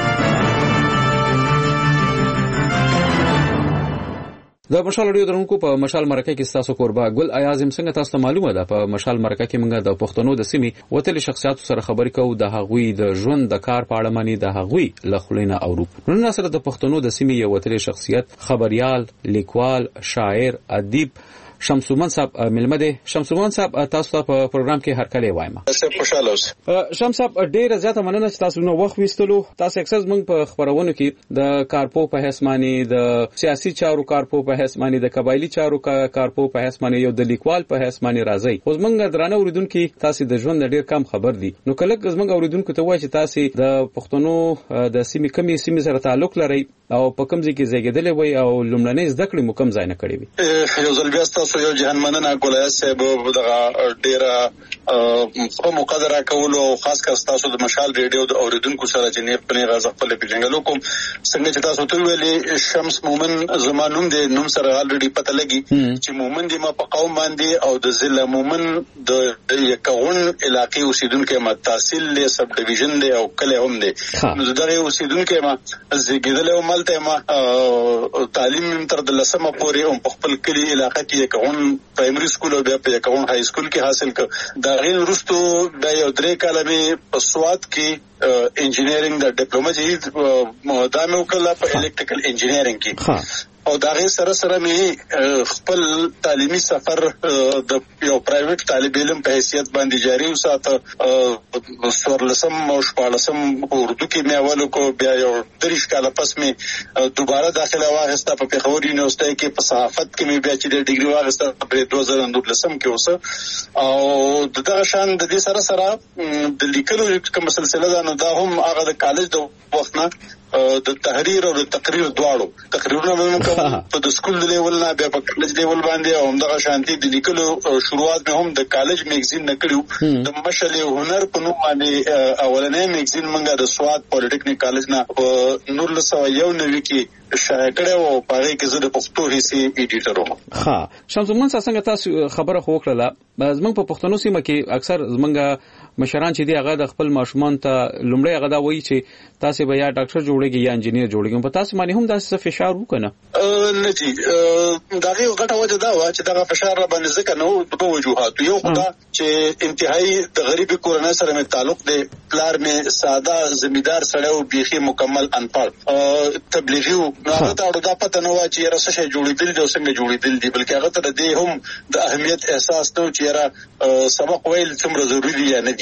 د مشال رادیو درونکو په مشال مرکه کې تاسو قربا ګل ایازم څنګه تاسو ته معلومه ده په مشال مرکه کې موږ د پښتنو د سیمې وتل شخصیت سره خبرې کوو د هغوی د ژوند د کار په اړه مانی د هغوی لخلینه اورو. نن سره د پښتنو د سیمې یو وتل شخصیت خبريال، لیکوال، شاعر، ادیب شمسومن صاحب ملمده. شمسومن صاحب تاسو په پروګرام کې هر کله وایم. خوشاله اوسئ. شمس صاحب ډېر زیاته مننه چې تاسو نو وخت وستلو. تاسو اکسس موږ په خبرونو کې د کارپو په حسماني، د سیاسي چارو کارپو په حسماني، د قبایلی چارو کارپو په حسماني، یو د لیکوال په حسماني راځي. خو موږ درانه اوریدونکو تاسو د ژوند ډېر کم خبر دي. نو کله موږ اوریدونکو ته وایي چې تاسو د پښتنو د سیمې کمی سیمې سره تعلق لرئ او په کوم ځای کې زیږیدلې وي او لومړنۍ زده کړې مو کوم ځای نه کړې وي. یو ځل بیا تاسو یو جهان مننه ګولای صاحب دغه ډېر په مقدره کول او خاص کر تاسو د مشال ریډیو د اوریدونکو سره چې نه پنه غاز خپل پیژنګلو کوم څنګه چې تاسو ته ویلي شمس مومن زمانوم دې نوم سره الریډي پته لګي چې مومن دې ما په قوم باندې او د ضلع مومن د یکون علاقې اوسیدونکو ما تحصیل له سب ډیویژن دی او کله هم دی نو دغه اوسیدونکو ما زګیدل او ملته ما تعلیم تر د لسمه پورې هم په خپل کلی علاقې کې یکون پرایمري سکول او بیا په یکون های سکول کې حاصل کړ. دا غیر وروسته د یو درې کاله به په سواد کې انجینیرینګ د ډیپلوما چې دا مې وکړه په الکتریکل انجینیرینګ کې او دا غي سره مې خپل تعلیمي سفر د یو پرایویټ طالب علم په حیثیت باندې جاری وساته. سورلسم او شپالسم اردو کې مې اول کو بیا یو 3 کال پس مې دوباره داخله واغسته په پیښور یونیورسيټي کې په صحافت کې مې بیا چې ډیګري واغسته په 2019 کې اوسه او دغه شان د دې سره د لیکلو کوم سلسله ده نو دا هم هغه د کالج د وخت نه د تحریر او د تقریر دواړو تقریرونه مې کوم په د سکول لیول نه بیا په کالج لیول باندې او همدغه شانتي د لیکلو شروعات مې هم د کالج میگزین نه کړیو. د مشل هنر په نوم باندې اولنې میگزین منګه د سواد پولیټیکنیک کالج نه په 1991 کې شایع کړو او په هغه کې زه د پښتو حصے ایډیټر وم. ها شمسومن څنګه تاسو خبره خو کړله زمونږ په پښتنو سیمه کې اکثر زمونږ مشران چې دی هغه د خپل ماشومان ته لومړی هغه دا وایي چې تاسو به یا ډاکټر جوړیږئ یا انجینیر جوړیږئ. په تاسو باندې هم داسې فشار وکنه نه جی دا غي غټه وجه دا و چې دا فشار را باندې ځکه نو په وجوهات یو خدا چې انتهایی د غریبي کورنۍ سره مې تعلق دی. پلار مې ساده زمیدار سره او بيخي مکمل انپړ تبلیغي هغه ته دا پته نه و چې راسه شي جوړیدل د څنګه جوړیدل دي بلکې هغه ته د هم د اهمیت احساس نو چې را سبق ویل څومره ضروری دی یا نه دي.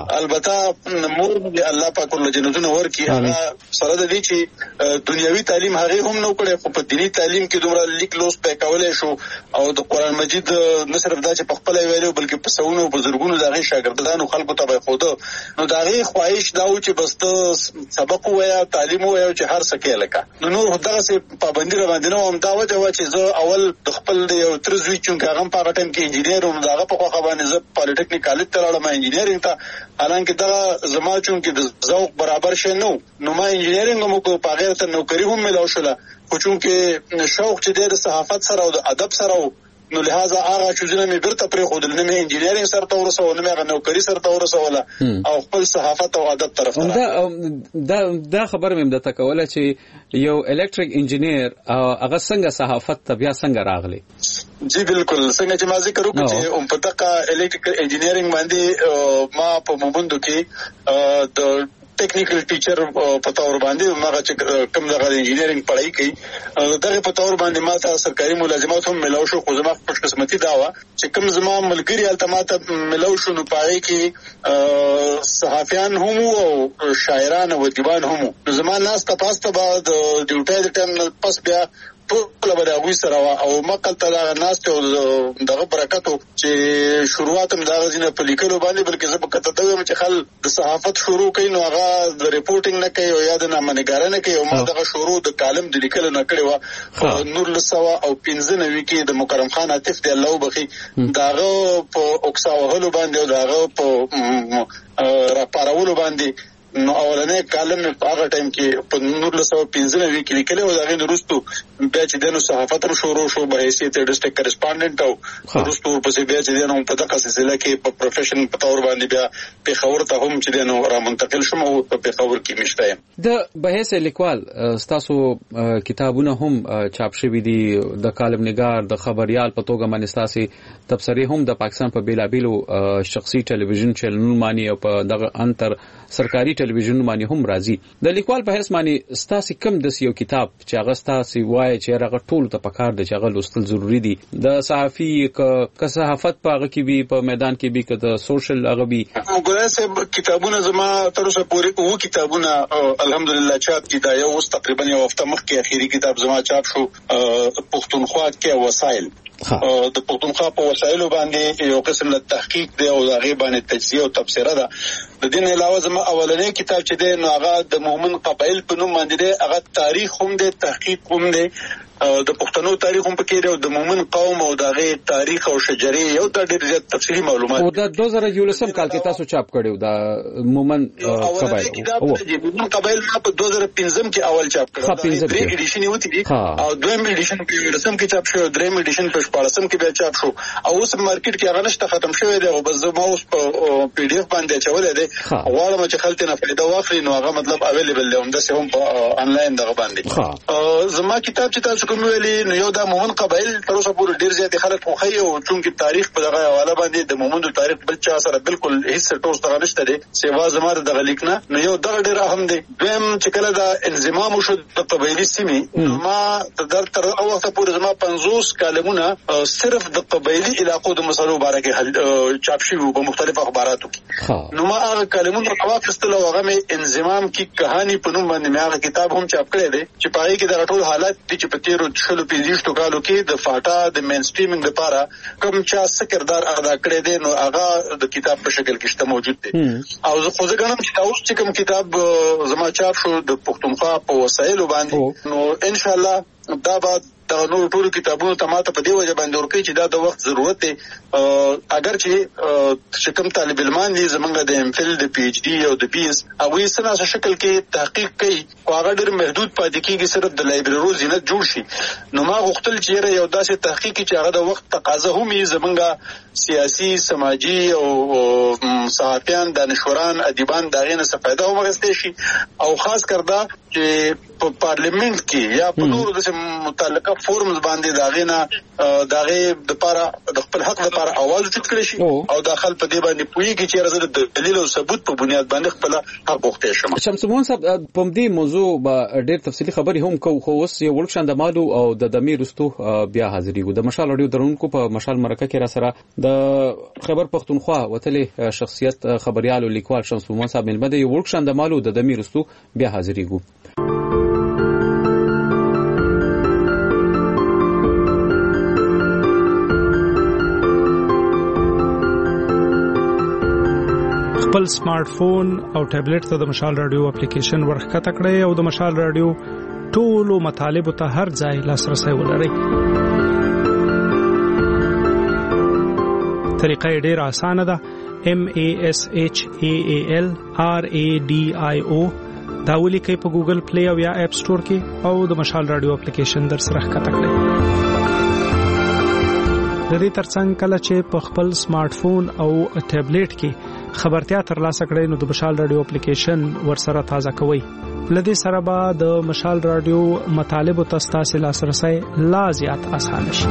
البته مور دې الله پاک له جنتونو ورکی هغه سره د دې چې دنیوي تعلیم هغه هم نو کړي خو په دینی تعلیم کې دومره لیک لوس په کولای شو او د قران مجید نه صرف دا چې په خپل ویلو بلکې په سونو بزرګونو دغه شاګردانو خلکو ته به خود نو دغه خواهش دا و چې بس ته سبق وایا تعلیم وایا چې هر څه کې لکه نو دغه سه پابندی را باندې نو هم دا وجه و چې زه اول د خپل یو ترزوی چې هغه په هغه ټیم کې انجینیر وم دغه په خو باندې زه پالیټیکنیک کالج ته لاړم انجینیرینګ ته حالانکه دا زما چونکه د ذوق برابر شې نو ما انجینیرینګ مو کو په غیر ته نوکری هم ملو شوله خو چونکه شوق چې د صحافت سره او د ادب سره نو لہذا هغه چې زنه مې برته پرې خو د نمې انجینیرینګ سره تورسو نو مې نوکری سره تورسوله او خپل صحافت او ادب طرف ته دا خبر مې د تکوله چې یو الکتریک انجینیر هغه څنګه صحافت ته بیا څنګه راغلی. جی بالکل څنګه چې ما ذکر وکړ چې په دغه الکتریکل انجینیرینګ باندې ما په مومندو کې د ټیکنیکل ټیچر په تور باندې ما چې کوم دغه انجینیرینګ پڑھائی کوي دغه په تور باندې ما ته سرکاري ملازمت هم ملو شو خو زما خوش قسمتي دا و چې کوم زما ملګری التمات ملو شو نو پاره کې صحافیان هم او شاعران او ادیبان هم زما ناس تاسو ته بعد ډیوټي د ټیم پس بیا ټول به هغه سره او مقل ته ناس ته دغه برکتو چې شروعات هم دا غزنه په لیکلو باندې بلکې زه په کته ته چې خل د صحافت شروع کین نو هغه د ریپورټینګ نه کوي او یا د نامنګارنه کوي او ما دغه شروع د کالم د لیکلو نه کړی و نور لسوا او 15 کې د مکرم خان عاطف دی الله وبخي داغه په اوکسا وهلو باندې او داغه په را پارولو باندې نو اولنې کالم په هغه ټایم کې په 1915 کې لیکل او دا غي وروسته بیا چې دنو صحافت هم شروع شو به حیثیت ډیسټریکټ کریسپونډنټ او وروسته ورپسې بیا چې دنو په دغه سلسله کې په پروفیشن په تور باندې بیا په خبر ته هم چې دنو را منتقل شوم او په خبر کې مشته د بحث لیکوال تاسو کتابونه هم چاپ شوي دي د کالم نگار د خبريال په توګه باندې تاسو تبصره هم د پاکستان په بیلابیلو شخصي ټلویزیون چینلونو باندې او په دغه انتر سرکاري ټلویزیون باندې هم راځي د لیکوال په حیث باندې تاسو کم د یو کتاب چې هغه تاسو وایي چې هغه ټول ته پکار د چې هغه لوستل ضروری دي د صحافي ک صحافت په هغه کې به په میدان کې به د سوشل هغه به وګورئ چې کتابونه زما تر اوسه پورې وو کتابونه الحمدلله چاپ دي دا یو تقریبا یو هفته مخکې اخیری کتاب زما چاپ شو پښتونخوا کې وسایل د پښتونخوا په وسایلو باندې یو قسم له تحقیق دی او هغه باندې تجزیه او تبصره ده د دې علاوه زما اولنې کتاب چې دی نو هغه د مومن قبایل په نوم باندې دی هغه تاریخ هم دی تحقیق هم دی د پښتنو تاریخ هم پکې دی او د مومن قوم او دغه تاریخ او شجري یو د ډېر زیات تفصیلي معلومات او د 2011 کال کې تاسو چاپ کړیو د مومن قبایل او مومن قبایل په 2015 کې اول چاپ کړو درې ایډیشن یو دي او دویم ایډیشن په رسم کې چاپ شو دریم ایډیشن په 14 کې بیا چاپ شو او اوس مارکیټ کې هغه نشته ختم شوی دی او بس زما اوس په پی ډی اف باندې چولې دی غواړم چې خلک نه فائدہ واخلي نو هغه مطلب اویلیبل دی هم د سهم په انلاین دغه باندې زما کتاب چې تاسو کوم ویلي نو یو د مومن قبایل تر اوسه پورې ډیر زیات خلک خوخي او چونکی تاریخ په دغه حواله باندې د مومن تاریخ بل چا سره بالکل هیڅ ټوس دغه نشته دی سیوا زما دغه لیکنه نو یو دغه ډیر اهم دی دویم چې کله دا انضمام وشو د قبایلی سیمې ما تر اوسه پورې زما 50 کالمونه صرف د قبایلی علاقو د مسلو باره کې چاپ شوي په مختلفو اخباراتو کې نو ما هغه کالمونه واخیستل او هغه انضمام کی کہانی په نوم باندې هغه کتاب هم چاپ کړی دی چې پای کې د ټول حالات چې په تیرو شلو 15 کالو کې د فاټا د مین سټریمینګ لپاره کوم چا څه کردار ادا کړی دی نو هغه د کتاب په شکل کې شته موجود دی او زه خو ځکه چې تاسو چې کوم کتاب زما چاپ شو د پښتونخوا په وسایلو باندې نو ان شاء الله دا بعد دا نور ټول کتابونو ته ماته په دی وجه باندې ورکړي چې دا د وخت ضرورت دی اگر چې کوم طالب علمان دي زمونږ د ام فل د پی ایچ ډي او د بي اس او یې سره شکل کې تحقیق کوي او هغه ډېر محدود پاتې کیږي صرف د لایبرری زینت جوړ شي نو ما غوښتل چې یو داسې تحقیق چې هغه د وخت تقاضا هم یې زمونږ سیاسي سماجی او صحافیان دانشوران ادیبان دغه نه څه فائدہ ومغستې شي او خاص کردا چې په پارلیمنت کې یا په نورو د متعلقه فورمز باندې داغه د لپاره د خپل حق لپاره आवाज اوچت کړی شي او داخل په دې باندې پویږي چې راځي د دلیل او ثبوت په بنیاد باندې خپل حق غوښتل شي. شمس مون صاحب په دې موضوع به ډېر تفصیلی خبري هم خو اوس یو ورکشن د مالو او د دمیر رستو بیا حاضرې وو د مشال اړیو درونکو په مشال مرکه کې را سره د خبر پښتونخوا وتلې شخصیت خبريال او لیکوال شمس مون صاحب ملمه د یو ورکشن د مالو د دمیر رستو بیا حاضرې وو. خپل سمارټ فون او ټابلیټ ته د مشال رادیو اپلیکیشن ورخکته کړئ او د مشال رادیو ټولو مطالب ته هر ځای لاسرسي ولرئ. طریقه ډېر اسانه ده. MASHAAL RADIO دا ولیکئ په ګوګل پلی او یا اپ سٹور کې او د مشال رادیو اپلیکیشن در سره ښکته کړئ. د دې ترڅنګ کله چې په خپل سمارټ فون او ټابلیټ کې خبرتیا ترلاسه کړئ نو د مشال رادیو اپلیکیشن ورسره تازه کوئ. لدې سره به د مشال رادیو مطالب او تاسو لاسرسي لا زیات اسانه شي.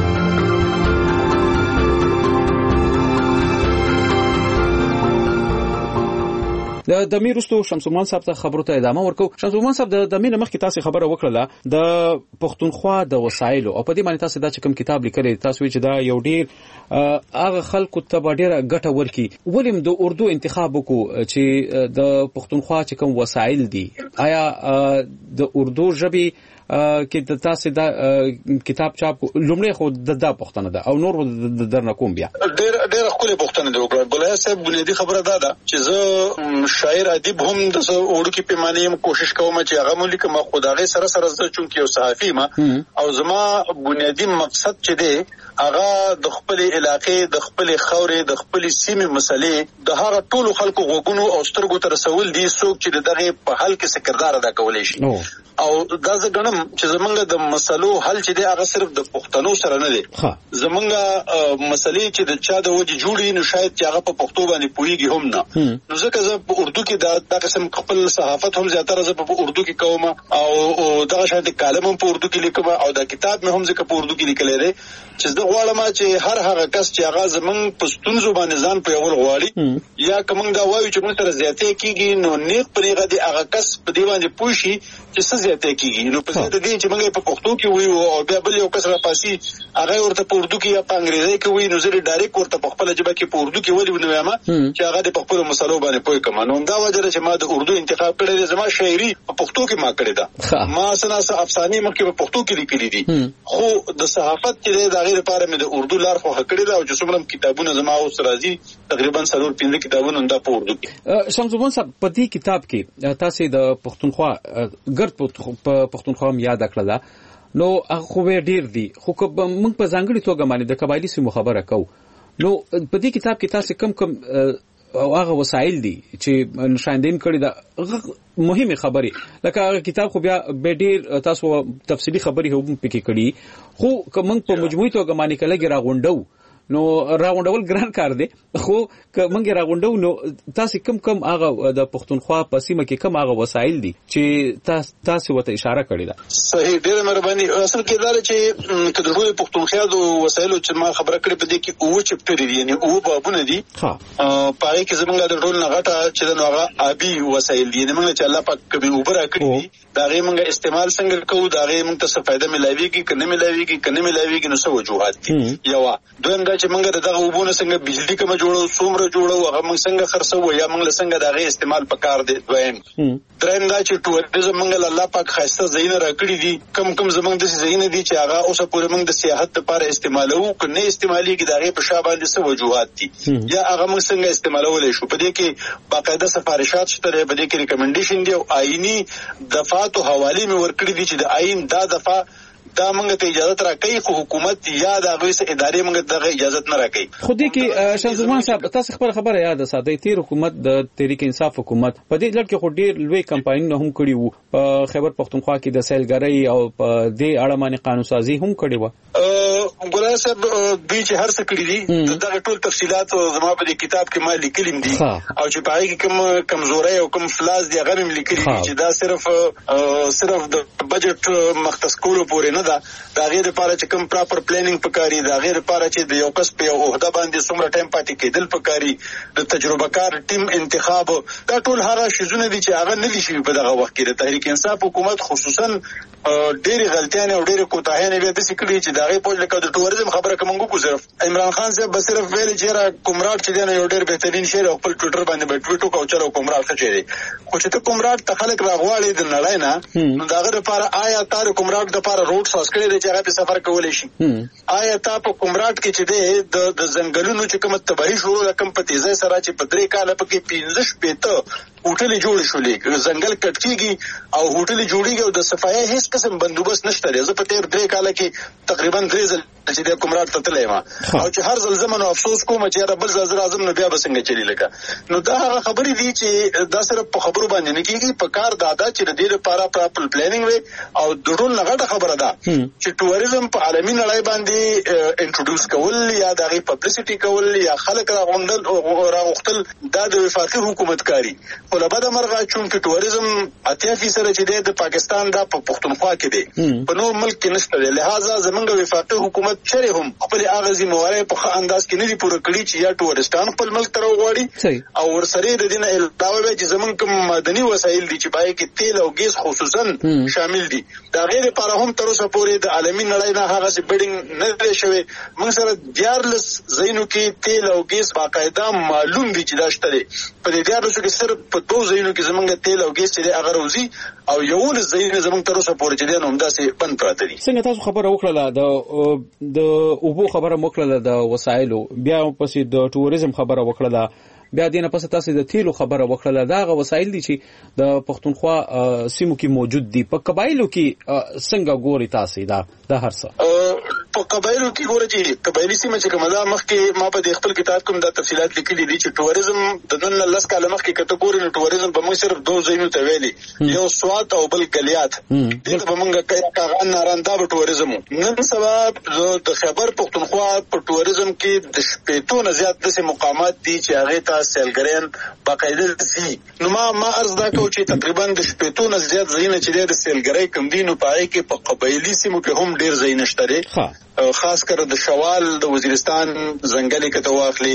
د دمیرستو شمسومان صاحب ته خبرو ته ادامه ورکو. شمسومان صاحب د دمیر مخ کې تاسو خبره وکړه د پښتونخوا د وسایلو او په دې باندې تاسو دا چې کوم کتاب لیکلی تاسو چې دا یو ډیر هغه خلکو ته ډیره ګټه ورکي ولیم د اردو انتخاب وکړو چې د پښتونخوا چې کوم وسایل دي آیا د اردو ژبه کې د تاسو دا کتاب چاپ لومړی خو د پښتنه ده او نور درنه کوم بیا ډېر خپل پښتنه دی وکړه. ګولای صاحب بنیادی خبره ده چې زه شاعر ادیب هم د اردو کې پیمانه یم کوشش کوم چې هغه ملي کوم خدای سره زه چونکی یو صحافي ما او زما بنیادی مقصد چې دی هغه د خپل علاقې د خپل خاورې د خپل سیمې مسلې د هغه ټولو خلکو غوګونو او سترګو تر رسول دي څوک چې دغه په حل کې سکردار ادا کولای شي او دا زګنم چې زمونږ د مسلو حل چې دی هغه صرف د پښتنو سره نه دی زمونږ مسلې چې د چا د وجه جوړي نو شاید چې هغه په پښتو باندې پويږي هم نه نو ځکه زه په اردو کې دا قسم خپل صحافت هم زیاتره زه په اردو کې کوم او دا شاید کالم هم په اردو کې لیکم او دا کتاب مې هم ځکه په اردو کې لیکلی دی چې زه غواړم چې هر هغه کس چې هغه زمونږ پښتون زبان ځان په یو غواړي یا کوم دا وایي چې موږ سره زیاتې کیږي نو نیک پرېغه دی هغه کس په دی باندې پوښي چې څه زیاتې کیږي نو په دې چې موږ په پښتو کې وایو او بیا بل یو کس را پاسي هغه ورته په اردو کې یا په انګریزي کې وایي نو زه ډایرکټ ورته په خپل ژبه کې په اردو کې ولې ونه وایم چې هغه د خپل مسلو باندې پوي کوم نو دا وجه چې ما د اردو انتخاب کړی دی زما شاعري په پښتو کې ما کړی ده ما سناسه افسانې مخکې په پښتو کې لیکلي دي خو د صحافت چې د غیر لپاره مې د اردو لار خو کړی دا او چې څومره کتابونه زما اوس راځي تقریبا 3-5 کتابونه دا په اردو کې شمس بن صاحب په دې کتاب کې تاسو د پښتونخوا ګرد په پښتونخوا یاد کړل نو خو ډیر دي خو موږ په ځانګړي توګه باندې د قبایلی سیمو خبره کوو نو په دې کتاب کې تاسو کم او هغه وسایل دي چې نشاندین کړی دا مهمه خبره لکه هغه کتاب خو بیا به ډیر تاسو تفصیلی خبري هم پکې کړی خو کوم په مجموعي توګه باندې کله راغونډو نو راغونډول ګران کار دی خو موږ راغونډو نو تاسو کم هغه د پښتونخوا په سیمه کې کم هغه وسایل دي چې تاسو وته اشاره کړی ده صحیح ډیره مهرباني اصل کې دا چې کډوړو پښتونخوا د وسایلو چې ما خبره کړې په دې کې او چپټر دي یعنی او بابونه دي پاره کې زمونږ د ټول نغټه چې د هغه ابي وسایل دي موږ چې الله پاک کبي اوپر کړی دا غي موږ استعمال څنګه کوو دا غي موږ ته څه فائدہ ملایويږي کنه ملایويږي نو څه وجوهات دي یو دویم چې موږ دغه وبونه څنګه بجلی کوم جوړو څومره جوړو هغه موږ څنګه خرڅو یا موږ څنګه دغه استعمال پکار دی دویم دریم دا چې ټوریزم موږ الله پاک خاصه زینه راکړي دي کم زمونږ د زینه دي چې هغه اوسه پورې موږ د سیاحت لپاره استعمالو کنه استعماليږي دغه په شابه باندې څه وجوهات دي یا هغه موږ څنګه استعمالولای شو په دې کې باقاعده سفارشات شته په دې کې ریکمنډیشن دي او آئینی دفعات او حواله مې ورکړي دي چې د آئین دا دفعه دا موږ ته اجازه راکړي خو حکومت یا د هغه ادارې موږ ته اجازه نه راکړي خو دې کې شمسمان صاحب تاسو خبره یاد ساتئ تیر حکومت د تحریک انصاف حکومت په دې لړ کې خو ډیر لوی کمپاین هم کړی وو په خیبر پختونخوا کې د سیلګرۍ او په دې اړه باندې قانون سازي هم کړی و ګولای صاحب دوی چې هر څه کړی دي دا ټول تفصيلات زما په دې کتاب کې ما لیکلم دي او چې پای کې کوم کمزوري او کوم فلاس دي هغه مې لیکلي چې دا صرف د بجټ مختص کولو پورې نه دا غیر لپاره چې کوم پراپر پلانینګ پکاري دا غیر لپاره چې د یو کس په عہده باندې څومره ټایم پاتې کېدل پکاري د تجربه کار ټیم انتخاب دا ټول هغه شیزونه دي چې هغه نه دي شوي په دغه وخت کې د تحریک انصاف حکومت خصوصا ډېری غلطیاں او ډېری کوتاهیاں به د سکړي چې دغه په لکه د ټوریزم خبره کوم کو صرف عمران خان صاحب به صرف ویل چې را کومراټ چې دی یو ډېر بهترین شعر خپل ټویټر باندې به ټویټ وکاو چلو کومراټ څه دی خو چې ته کومراټ ته خلک راغواړي د نړۍ نه نو دغه لپاره آیا تار کومراټ د لپاره روډ ساس کړی دی چې هغه په سفر کولای شي آیا تا په کومراټ کې چې دی د ځنګلونو چې کوم تباہي شروع د کم په تیزه سره چې په 3 کال پکې 15 شپته هوټل جوړ شولې ځنګل کټ کیږي او هوټل جوړیږي او د صفایي هیڅ قسم بندوبست نشته دی زه په تیر 3 کال کې تقریبا 3 ځل چې د کومراټ ته تللی ما او چې هر ځل زمونږ افسوس کوم چې را بل ځل اعظم نو بیا بسنګ چلی لګا نو دا هغه خبرې دي چې دا سره په خبرو باندې نه کیږي په کار دادا چې د دې لپاره پراپر پلانینګ وي او د ټول لغړه خبره ده چې ټوریزم په عالمي نړۍ باندې انټروډوس کول یا د غي پبلسټي کول یا خلک راغونډل دا د وفاقي حکومت کاری خو له بده مرغه چې ټوریزم 80% چې د پاکستان د پښتونخوا کې دی په نور ملک کې نشته دی لہذا زمونږ وفاقي حکومت چره هم خپل اغازي موارد په ښه انداز کې نه دي پوره کړی چې یا ټورستان خپل ملک ته راوړي او ورسره د دینه علاوه چې زمونږ کوم مدني وسایل دي چې پای کې تیل او ګیس خصوصا شامل دي دا غیر لپاره هم تر اوسه پورې د عالمي نړۍ نه هغه سي بډینګ نه لري شوی موږ سره دیارلس زینو کې تیل او ګیس باقاعده معلوم دي چې دا شته په دې دیارلس کې صرف په 2 زینو کې زمونږ تیل او ګیس چې هغه روزي او یو زین زمونږ تر اوسه پورې چې نو همداسې بند پراته دي څنګه تاسو خبره وکړه د اوبو خبره وکړه د وسایلو بیا پسې د ټوریزم خبره وکړه بیا دینه پس تاسو د تیلو خبره وکړه دا غو وسایل دي چې د پښتونخوا سیمو کې موجود دي په قبایلو کې څنګه ګوري تاسو دا هر څه په قبایلو کې ګوره چې قبایلی سیمه چې کومه ده مخکې ما په خپل کتاب کوم دا تفصیلات لیکلي دي چې ټوریزم د نن 10 کاله مخکې کته ګوري نو ټوریزم په موږ صرف دوه ځایونو ته ویلي یو سوات او بل کلیات دې په موږ کاغان نارندا به ټوریزم نن سبا د خیبر پختونخوا په ټوریزم کې د شپېتو نه زیات د مقامات دي چې هغه ته سیلګرین باقاعده سي نو ما عرض دا کوم چې تقریبا د شپېتو نه زیات ځایونه چې د سیلګرۍ کم دي نو پای کې په قبایلی سیمو کې هم ډیر ځای نشته لري خاص کر د شوال د وزیرستان ځنګلي کته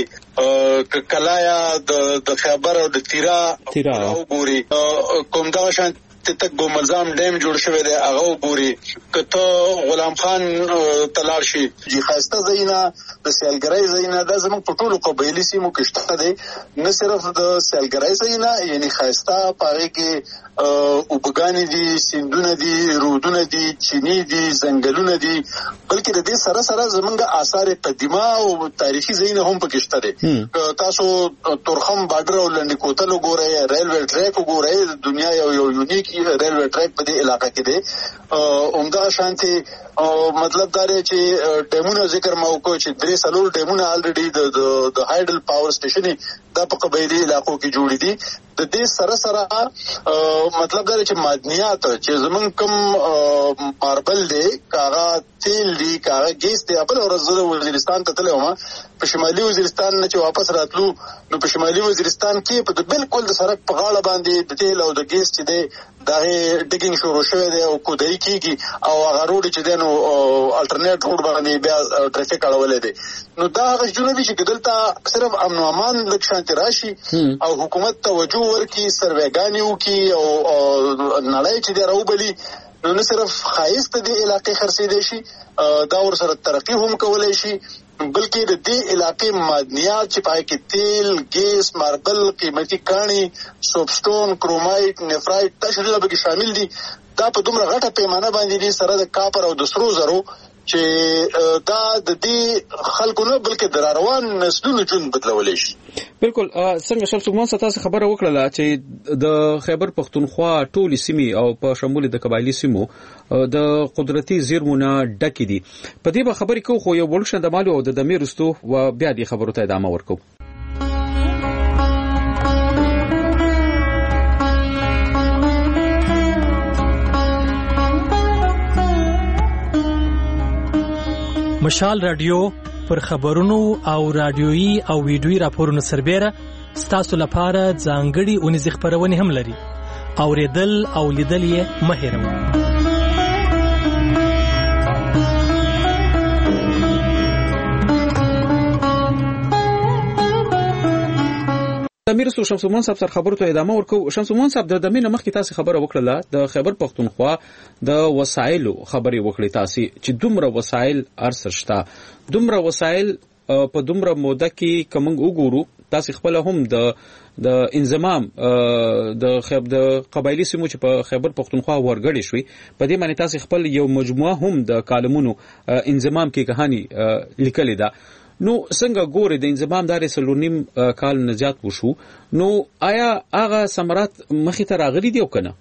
واخلي کلایا د خیبر او د تیرا او ګوري کوم دا شان تک ګو ملزام ډیم جوړ شوی دی هغه ګوري کته غلام خان تلار شي جی خاصه زینا د سیلګرۍ زینا د زموږ په ټولو قبایلی سیمو کې شته دی نه صرف د سیلګرۍ زینا یعنی خاصه پاره کې وبګانی دي سیندونه دي رودونه دي چینی دي ځنګلونه دي بلکې د دې سره سره زموږ آثار قدیمه او تاریخي زینا هم پکې شته دي تاسو تورخم بارډر او لنډ کوتل وګورئ ریلوی ټریک وګورئ دنیا یو یونیک ریلوی ټریک په دې علاقې کې دی عمده شانتي مطلب دا دی چې ډیمونو ذکر ما وکړ چې 3 ډیمونه الریډي د هایډل پاور سټیشن دا په قبایلی علاقو کې جوړې دي د دې سره سره مطلب دا دی چې معدنیات چې زمون کوم ماربل دی کاغه تیل دی کاغه ګیس دی خپل ورځ وزیرستان ته تللی وم په شمالي وزیرستان نه چې واپس راتلو نو په شمالي وزیرستان کې په بالکل د سړک په غاړه باندې د تیل او د ګیس چې دی دا ډیګینګ شروع شوی دی او کودای کیږي او هغه روډ چې دی نو الټرنیټ روډ باندې بیا ټریفیک اړولې دی نو دا هغه جنوبي چې دلته صرف امن او امان لک شانتي راشي او حکومت توجه ورکړي سروېګانې وکړي او نړۍ چې دی راوبلي نو نه صرف خایست دی علاقې خرڅېدای شي دا ور سره ترقی هم کولای شي بلکې د دې علاقې معدنیات چې پای کې تیل ګیس ماربل قیمتي کاڼي سوپسټون کرومایټ نفرایټ تشریح به شامل دي دا په دومره غټه پیمانه باندې دي سره د کاپر او د سرو زرو چې دا د دې خلکو نه بلکې د روان نسلونو ژوند بدلولی شي بالکل څنګه شمس موږ تاسو خبره وکړه چې د خیبر پختونخوا ټولي سیمې او په شمول د قبایلی سیمو د قدرتي زیرمونه ډکې دي په دې به خبرې کوو خو یو ولښن د مالو او د دمیر رستو و بیا دې خبرو ته ادامه ورکو مشال رادیو پر خبرونو او رادیويي او ویډیويي راپورونو سربېره ستاسو لپاره ځانګړي اونیزې خبرونه هم لري اوریدل او لیدل یې مه هېروئ امیر سو شمس المان صاحب سره خبرو ته ادامه ورکو شمس المان صاحب د دمینه مخکې تاسو خبره وکړه د خیبر پختونخوا د وسایلو خبرې وکړې تاسو چې دومره وسایل ارسشتا دومره وسایل په دومره موده کې کوم وګورو تاسو خپل هم د انضمام د قبایلی سیمو چې په خیبر پختونخوا ورګړې شوې په دې معنی تاسو خپل یو مجموعه هم د کالمونو انضمام کې کہانی لیکلې ده نو څنګه ګوري د انضمام داري سلونیم کال نزيات وشو نو آیا هغه ثمرات مخې ته راغلي دي او کنه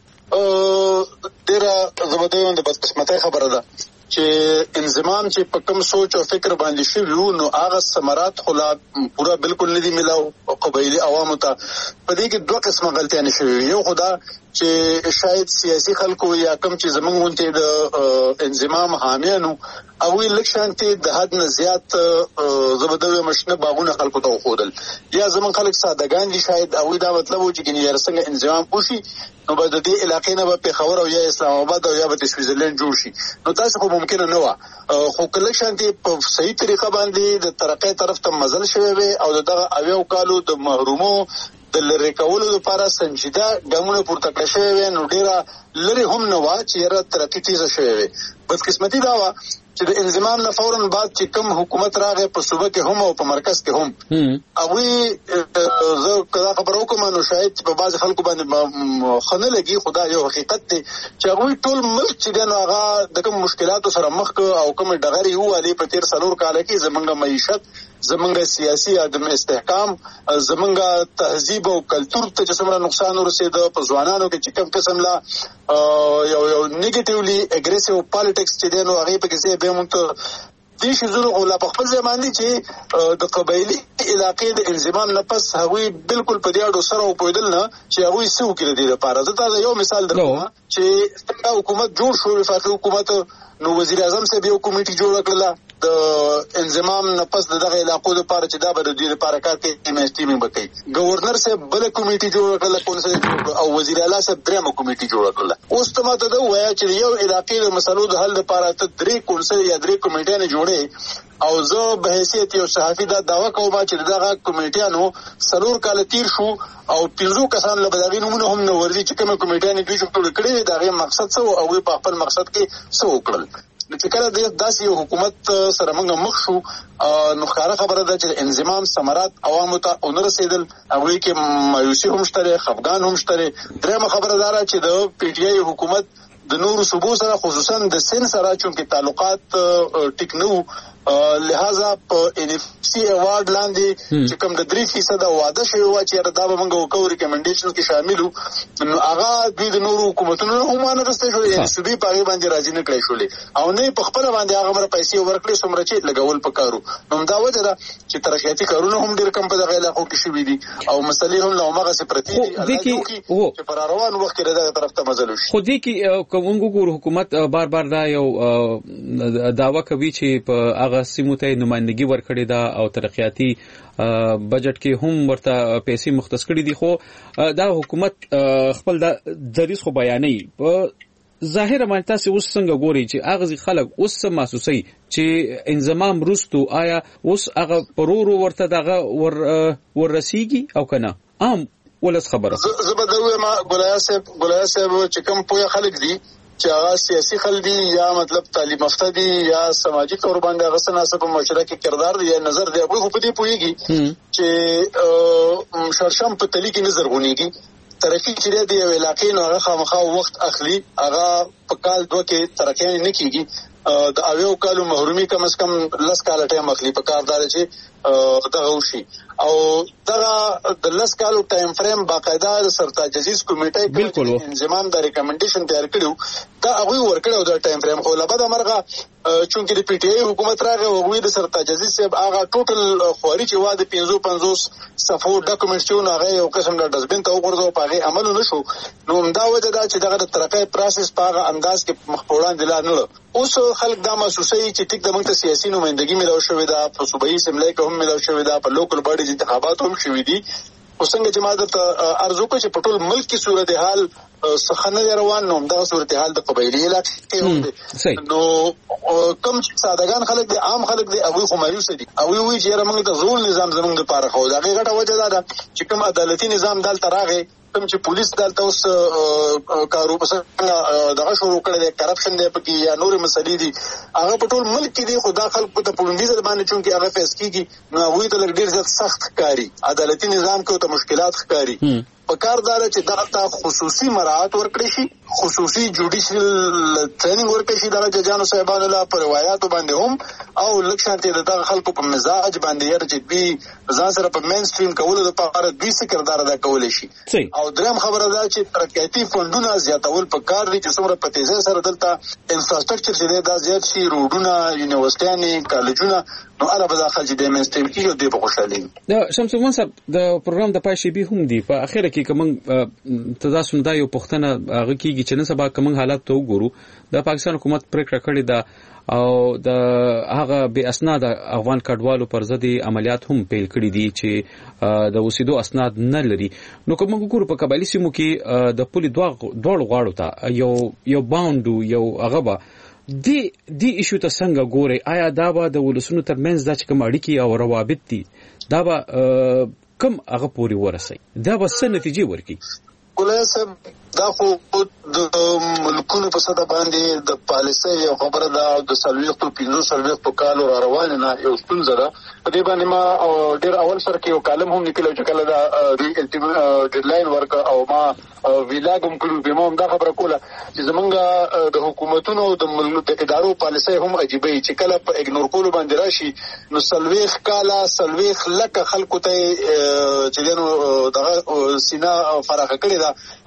ډیره زبردوی د بدقسمتۍ خبره ده چې انضمام چې په کوم سوچ او فکر باندې شوی نو هغه ثمرات خلا پورا بالکل ندي ملاو قبایلی عوامو ته په دې کې دوه قسمه غلطیاں شوی یو خدا چې شاید سیاسي خلکو یا کم چې زمونږ ونته د انضمام حامیانو او لکشانتي د حد نه زیات زبردوی مشنه باغونه خلکو ته خودل یا زمون خلک سادهګان دي شاید او دا مطلب و چې ګنې څنګه انضمام وشي نو به د دې علاقې نه په خبر او یا اسلام آباد او یا په سویټزرلند جوړ شي نو تاسو خو ممکن نه و خو کله شانتي په صحیح طریقه باندې د ترقې طرف ته مزل شوی وي او دغه اویو کالو د محرومو د لری کولو لپاره سنجیده ګامونه پورته کړی شوی وي نو ډیره لری هم نه وا چې را ترقی تیز شوی وي بس قسمتي دا وا چې د انضمام نه فورن بعد چې کوم حکومت راغی په صوبه کې هم او په مرکز کې هم اوی زه کله خبرو کوم نو شاید په بعض خلکو باندې خنه لګي خدای یو حقیقت دی چې هغه ټول ملک چې دا هغه د کوم مشکلاتو سره مخ او کوم ډغري هو علي په تیر سلور کال کې زمونږه معیشت زمونږه سیاسي عدم استحکام زمونږه تهذیب او کلچر ته چې څومره نقصان ورسېد په ځوانانو کې چې کوم قسم لا یو نیگیټیولی اګریسیو پالیټکس چې دینو هغه په کې به مونږ دي شزونو غولا په خپل ځمان دي چې د قبایلی علاقې د انضمام نه پس هغوی بالکل په دې اړه سره وپویدل نه چې هغوی څه وکړي د لپاره. زه تاسو یو مثال درکوم چې څنګه حکومت جوړ شو، وفاقي حکومت، نو وزیر اعظم صاحب یو کمیټي جوړ کړله د انضمام نه پس دغه علاقو لپاره چې دا به د دې لپاره کار کوي، انویسټمنټ وکړي. گورنر صاحب بل کمیټي جوړ کړله کونسل او وزیر اعلی صاحب درېمه کمیټي جوړ کړله. اوس ته ماته دا وایي چې یو علاقې د مسلو د حل لپاره ته 3 کونسل یا 3 کمیټې جوړې، او زه به حیثیت یو صحافي دا دعوه کوم چې دغه کمیټیانو 4 کال تیر شو او 15 کسان له بداغي نمونه هم نه ورځي چې کومه کمیټیانو دوی جوړ کړې دغه مقصد څه او په خپل مقصد کې څه وکړل. چې کله داسې یو حکومت سره موږ مخ شو نو ښکاره خبره ده چې انضمام ثمرات عوامو ته ونه رسېدل، هغوی کې مایوسي هم شته، خفګان هم شته. درېمه خبره دا ده چې د پی ټی آی حکومت د نورو صوبو سره خصوصا د سند سره چونکې تعلقات ټیک نه وو، لہذا په ان اف سی ایوارډ لاندې چې کوم د 3% واده شوی و چې دا به موږ وکړو ریکمنډیشن کې شاملو، نو هغه دوی د نورو حکومتونو هم نه رسېدل شو، یعنی صوبې په هغه باندې راځي نه کړی شولې او نه په خپل باندې هغه مر پیسې ورکړي څومره چې لګول پکارو. نو دا وجه ده چې ترقیاتي کارونه هم ډېر کم په دغه علاقو کې شوي دي او مسلې هم له هغه څه پرتی دي چې پر روان وخت کې دغه طرف ته مزل شي. خو دې کې کوم ګور حکومت بار بار دا یو داوا کوي چې په هغه سیمو ته نمائندګي ورکړې ده او ترقیاتي بجټ کې هم ورته پیسې مختص کړې دي، خو دا حکومت خپل د دریس خو بیانې په ظاهر باندې تاسو اوس څنګه ګوري چې هغه خلک اوس محسوسي چې انضمام رستو آیا اوس هغه پرورو ورته دغه ورسیږي او کنه عام ولس خبره. زبدوي ما ګولیا صاحب چې کوم پوهه خلک دي چې هغه سیاسي خل دي یا مطلب تعلیم یافته دي یا سماجی تور باندې هغه سناسب معاشره کې کردار دی یا نظر دی، هغه په دې پوهیږي چې شرشم په تلی کې نظر غونیږي ترقی چې دی یو علاقې نو هغه خامخا وخت اخلي، هغه په کال 2 کې ترقی نه کیږي، د اویو کالو محرومي کم از کم 10 کال ټایم اخلي په کاردار چې دغه وشي او دغه د 10 کالو ټایم فریم باقاعده سرتاج عزیز کمیټه انضمام د ریکمنډیشن تیار کړو دا هغه ورکړو د ټایم فریم خو لبد امرغه چونکې د پی ټی آی حکومت راغی او هغه د سرتاج عزیز صاحب هغه ټوټل خوري چې واده 550 صفحو ډاکومنټ چې هغه یو قسم د ډسبین ته وګرځو په هغه عمل نه شو، نو دا وجه دا چې دغه ترقی پروسس په هغه انداز کې مخپوران دي نه. اوس خلک دا محسوسوي چې ټیک د موږ ته سیاسي نمائندګي ملو شوې ده، په صوبایي اسمبلی کې هم ملو شوې ده، په لوکل باډیز انتخابات هم شوې دي. وسنګ چې ماده ته ارزو کوي چې په ټول ملک کې صورتحال سخنه روان نو دا صورتحال د قبایلی علاقې هم دي. نو کوم چې سادهګان خلک دي، عام خلک دي، هغه خو مایوس دي، هغه وی چې موږ ته زول نظام زموږ لپاره خو دا غټه وجه ده چې کوم عدالتي نظام دلته راغی، کوم چې پولیس دلته اوس کارو څنګه دغه شروع کړی دی، کرپشن دی پکې یا نور مسلې دي، هغه په ټول ملک کې دي. خدا خلکو ته په لومړي ځل باندې چونکې هغه فیس کیږي نو هغوی ته لږ ډېر زیات سخت ښکاري، عدالتي نظام کې ورته مشکلات ښکاري. په کار دا چې دغه خصوصي مراعات ورکړي شي، خصوصي جوډیشل ټریننګ ورکړي شي دغه ججانو صاحبانو له پر روایتو باندې هم او لږ شانتي دغه خلکو په مزاج باندې یې چې دوی ځان سره په مین سټریم کولو لپاره دوی څه کردار ادا کولی شي. او دریم خبره ده چې ترقیاتي فندونه زیاتول په کار دي چې څومره په تیزی سره دلته انفراستراکچر چې دی دا زیات شي، روډونه، یونیورسټیانې، کالجونه، نو هغه به داخل چې د مین سټریم کې یو دی په خوشحالي. د شمس الدین صاحب د پروګرام د پای شی بي هم دی په اخر کې کوم تاسو دا یو پښتنه هغه کیږي چې نن سبا کوم حالات ته وګورو د پاکستان حکومت پریکړه کړې ده او د هغه بے اسناد افغان کډوالو پر ضد عملیات هم پیل کړي دي چې د وسیدو اسناد نه لري. نو کوم وګورو په قبایلی سیمو کې د پولی دوړ غواړو ته یو باوندو یو هغه دی ایشو ته څنګه ګوري؟ آیا دا به د ولسونو ترمنځ د کوم اړیکې او روابط دي دا به کم هغه پوری ورسي، دا به څه نتیجې ورکړي؟ ګولیا صاحب دا خو د ملکونو په سطح باندې د پالیسۍ یو خبره ده، د 45 کالو را روانه نه یو ستونزه ده. په دې باندې ما ډېر اول سره کې یو کالم هم لیکلی چې کله دا ډیډلاین ورکړه او ما ویلاګ هم کړو، به ما هم دا خبره کوله چې زمونږ د حکومتونو د ادارو پالیسۍ هم عجیبه وي چې کله په اګنور کولو باندې راشي نو 40 کاله 40 لکه خلکو ته چې دغه سینه فراخه کړې ده او په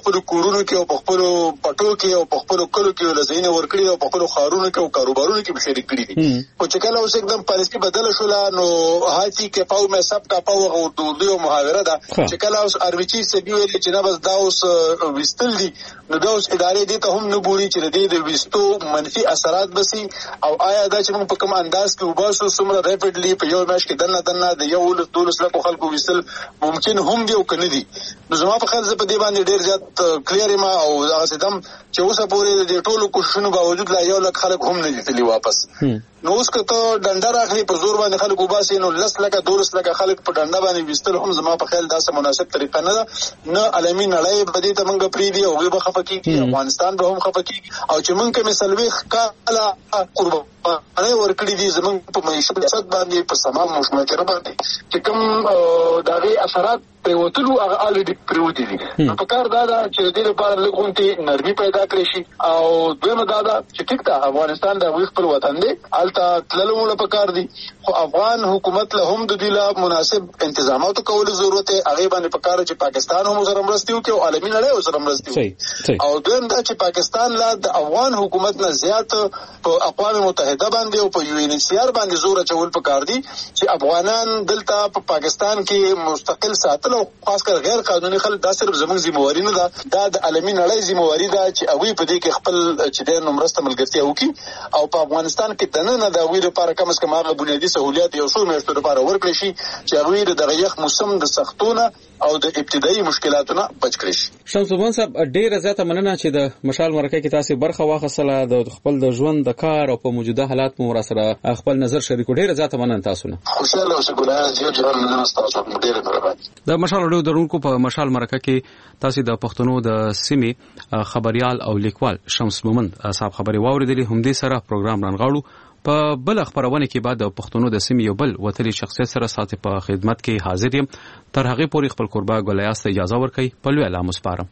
خپل کورونو کې او په خپل پټو کې او په خپل کلو کې لزینه ورکړي او په خپل خارونو کې او کاروبارونو کې شریک کړي دي او چې کله اوس एकदम پالیسي بدل شو نو هاتي کې پاو مې سب کا پاو او دوه محاوره ده چې کله اوس ارویچي سبي ویل چې نه بس دا اوس وستل دي نو دا اوس ادارې دي ته هم نه ګوري چې د وستو منفي اثرات بسي او آیا دا چې موږ په کوم انداز کې وباسو سمره ریپیډلی په یو میاشت کې دنه د یو دولس لکه خلکو وستل ممکن هم دی او کنه دي نو زما په خیال زه په دې باندې ډیر زیات کلیر ما او هغه سدم چې اوسه پورې د ټولو کوششونو باوجود لا یو لک خلک هم نه دي تللی واپس نو اوس که ته ډنډه راخلي په زور باندې خلک وباسي نو لس لکه دولس لکه خلک په ډنډه باندې وستل هم زما په خیال داسې مناسب طریقه نه ده نه عالمي نړۍ به دې ته موږ پریدي او به خفه کیږي افغانستان به هم خفه کیږي او چې موږ کوم سلويخ کاله قرباني ورکړي دي زموږ په معیشت سیاست باندې په سمام مشمکره باندې چې کوم دغه اثرات پریوتلو هغه الډی پریوتی دي په کار دا چې د دې لپاره لګونتي نرمي پیدا کړی شي او دویمه دا چې ټیک ته افغانستان د خپل وطن دی الته تللو په کار دي خو افغان حکومت له هم د دې لا مناسب انتظامات کول ضرورت هغه باندې په کار چې پاکستان هم سره مرستي وکړي او عالمي نړۍ سره مرستي او دویم دا چې پاکستان لا د افغان حکومت نه زیات په اقوام متحده باندې او په یو ان سی آر باندې زور چول په کار دي چې افغانان دلته په پاکستان کې مستقل ساتل او خاص کر غیر قانوني خلک دا صرف زموږ ذمہواری نه ده دا د عالمي نړۍ ذمہواری ده چې هغه په دې کې خپل چې د نمرسته ملګرتیا وکړي او په افغانستان کې دنه د هغه لپاره کم از کم هغه بنیادی سہولیات یو څو میاشتو لپاره ورکړي شي چې هغه د یخ موسم د سختونه او د ابتدایي مشکلاتونو بچ کړي شي. شمس الدین صاحب ډیره زیاته مننه چې د مشال مرکه کې تاسو برخه واخصله د خپل د ژوند د کار او په موجوده حالات مو سره خپل نظر شریکو ډیره زیاته مننه تاسو نه. خوشاله اوسئ ګلای چې جوړ مننه تاسو ډیره مهرباني. د مشال اډیو درونکو په مشال مرکه کې تاسو د پښتنو د سیمې خبريال او لیکوال شمس مومند صاحب خبري واوریدلې هم دې سره پروګرام رانغاړو په بل خبرونه کې بعد د پښتنو د سیمې یو بل وتلی شخصیت سره ساتي په خدمت کې حاضر یم تر هغه پورې خپل قربا ګلیاست اجازه ورکړي په لوی اعلان مسپارم.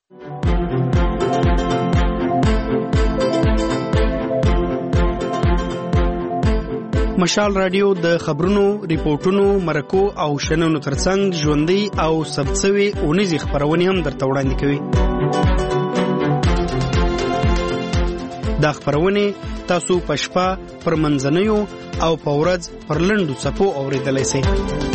مشال رادیو د خبرونو، ریپورتونو، مرکو او شننو ترڅنګ ژوندۍ او ثبتسوي اونیزي خبرونه هم درته وړاندې کوي. دا خبرونه تاسو په شپه پر منځنیو او په ورځ پر لنډو څپو اوریدلای شئ.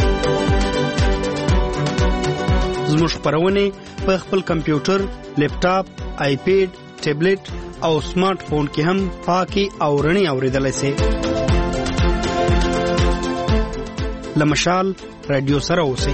زموږ خبرونه په خپل کمپیوټر، لیپټاپ، آیپیډ، ټابلیټ او سمارټ فون کې هم پاکي او رڼي اوریدلای شئ. لمشال رادیو سره اوسئ.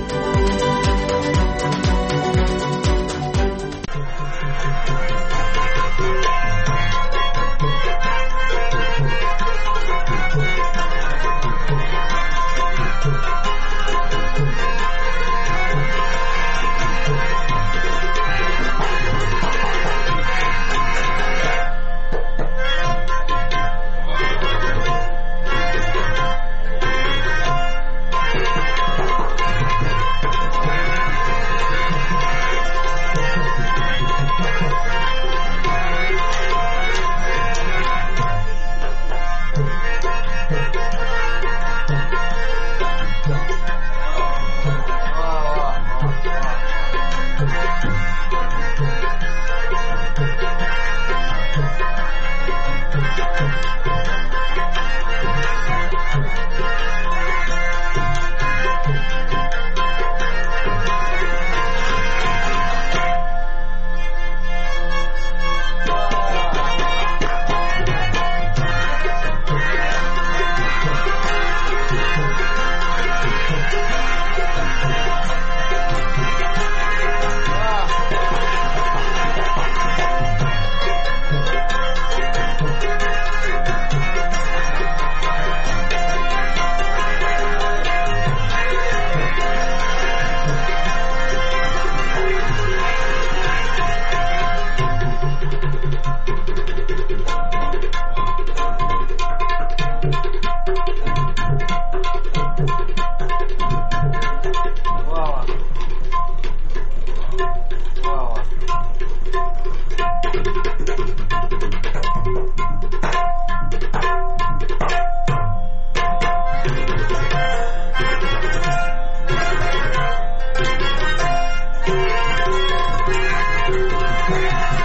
Thank you.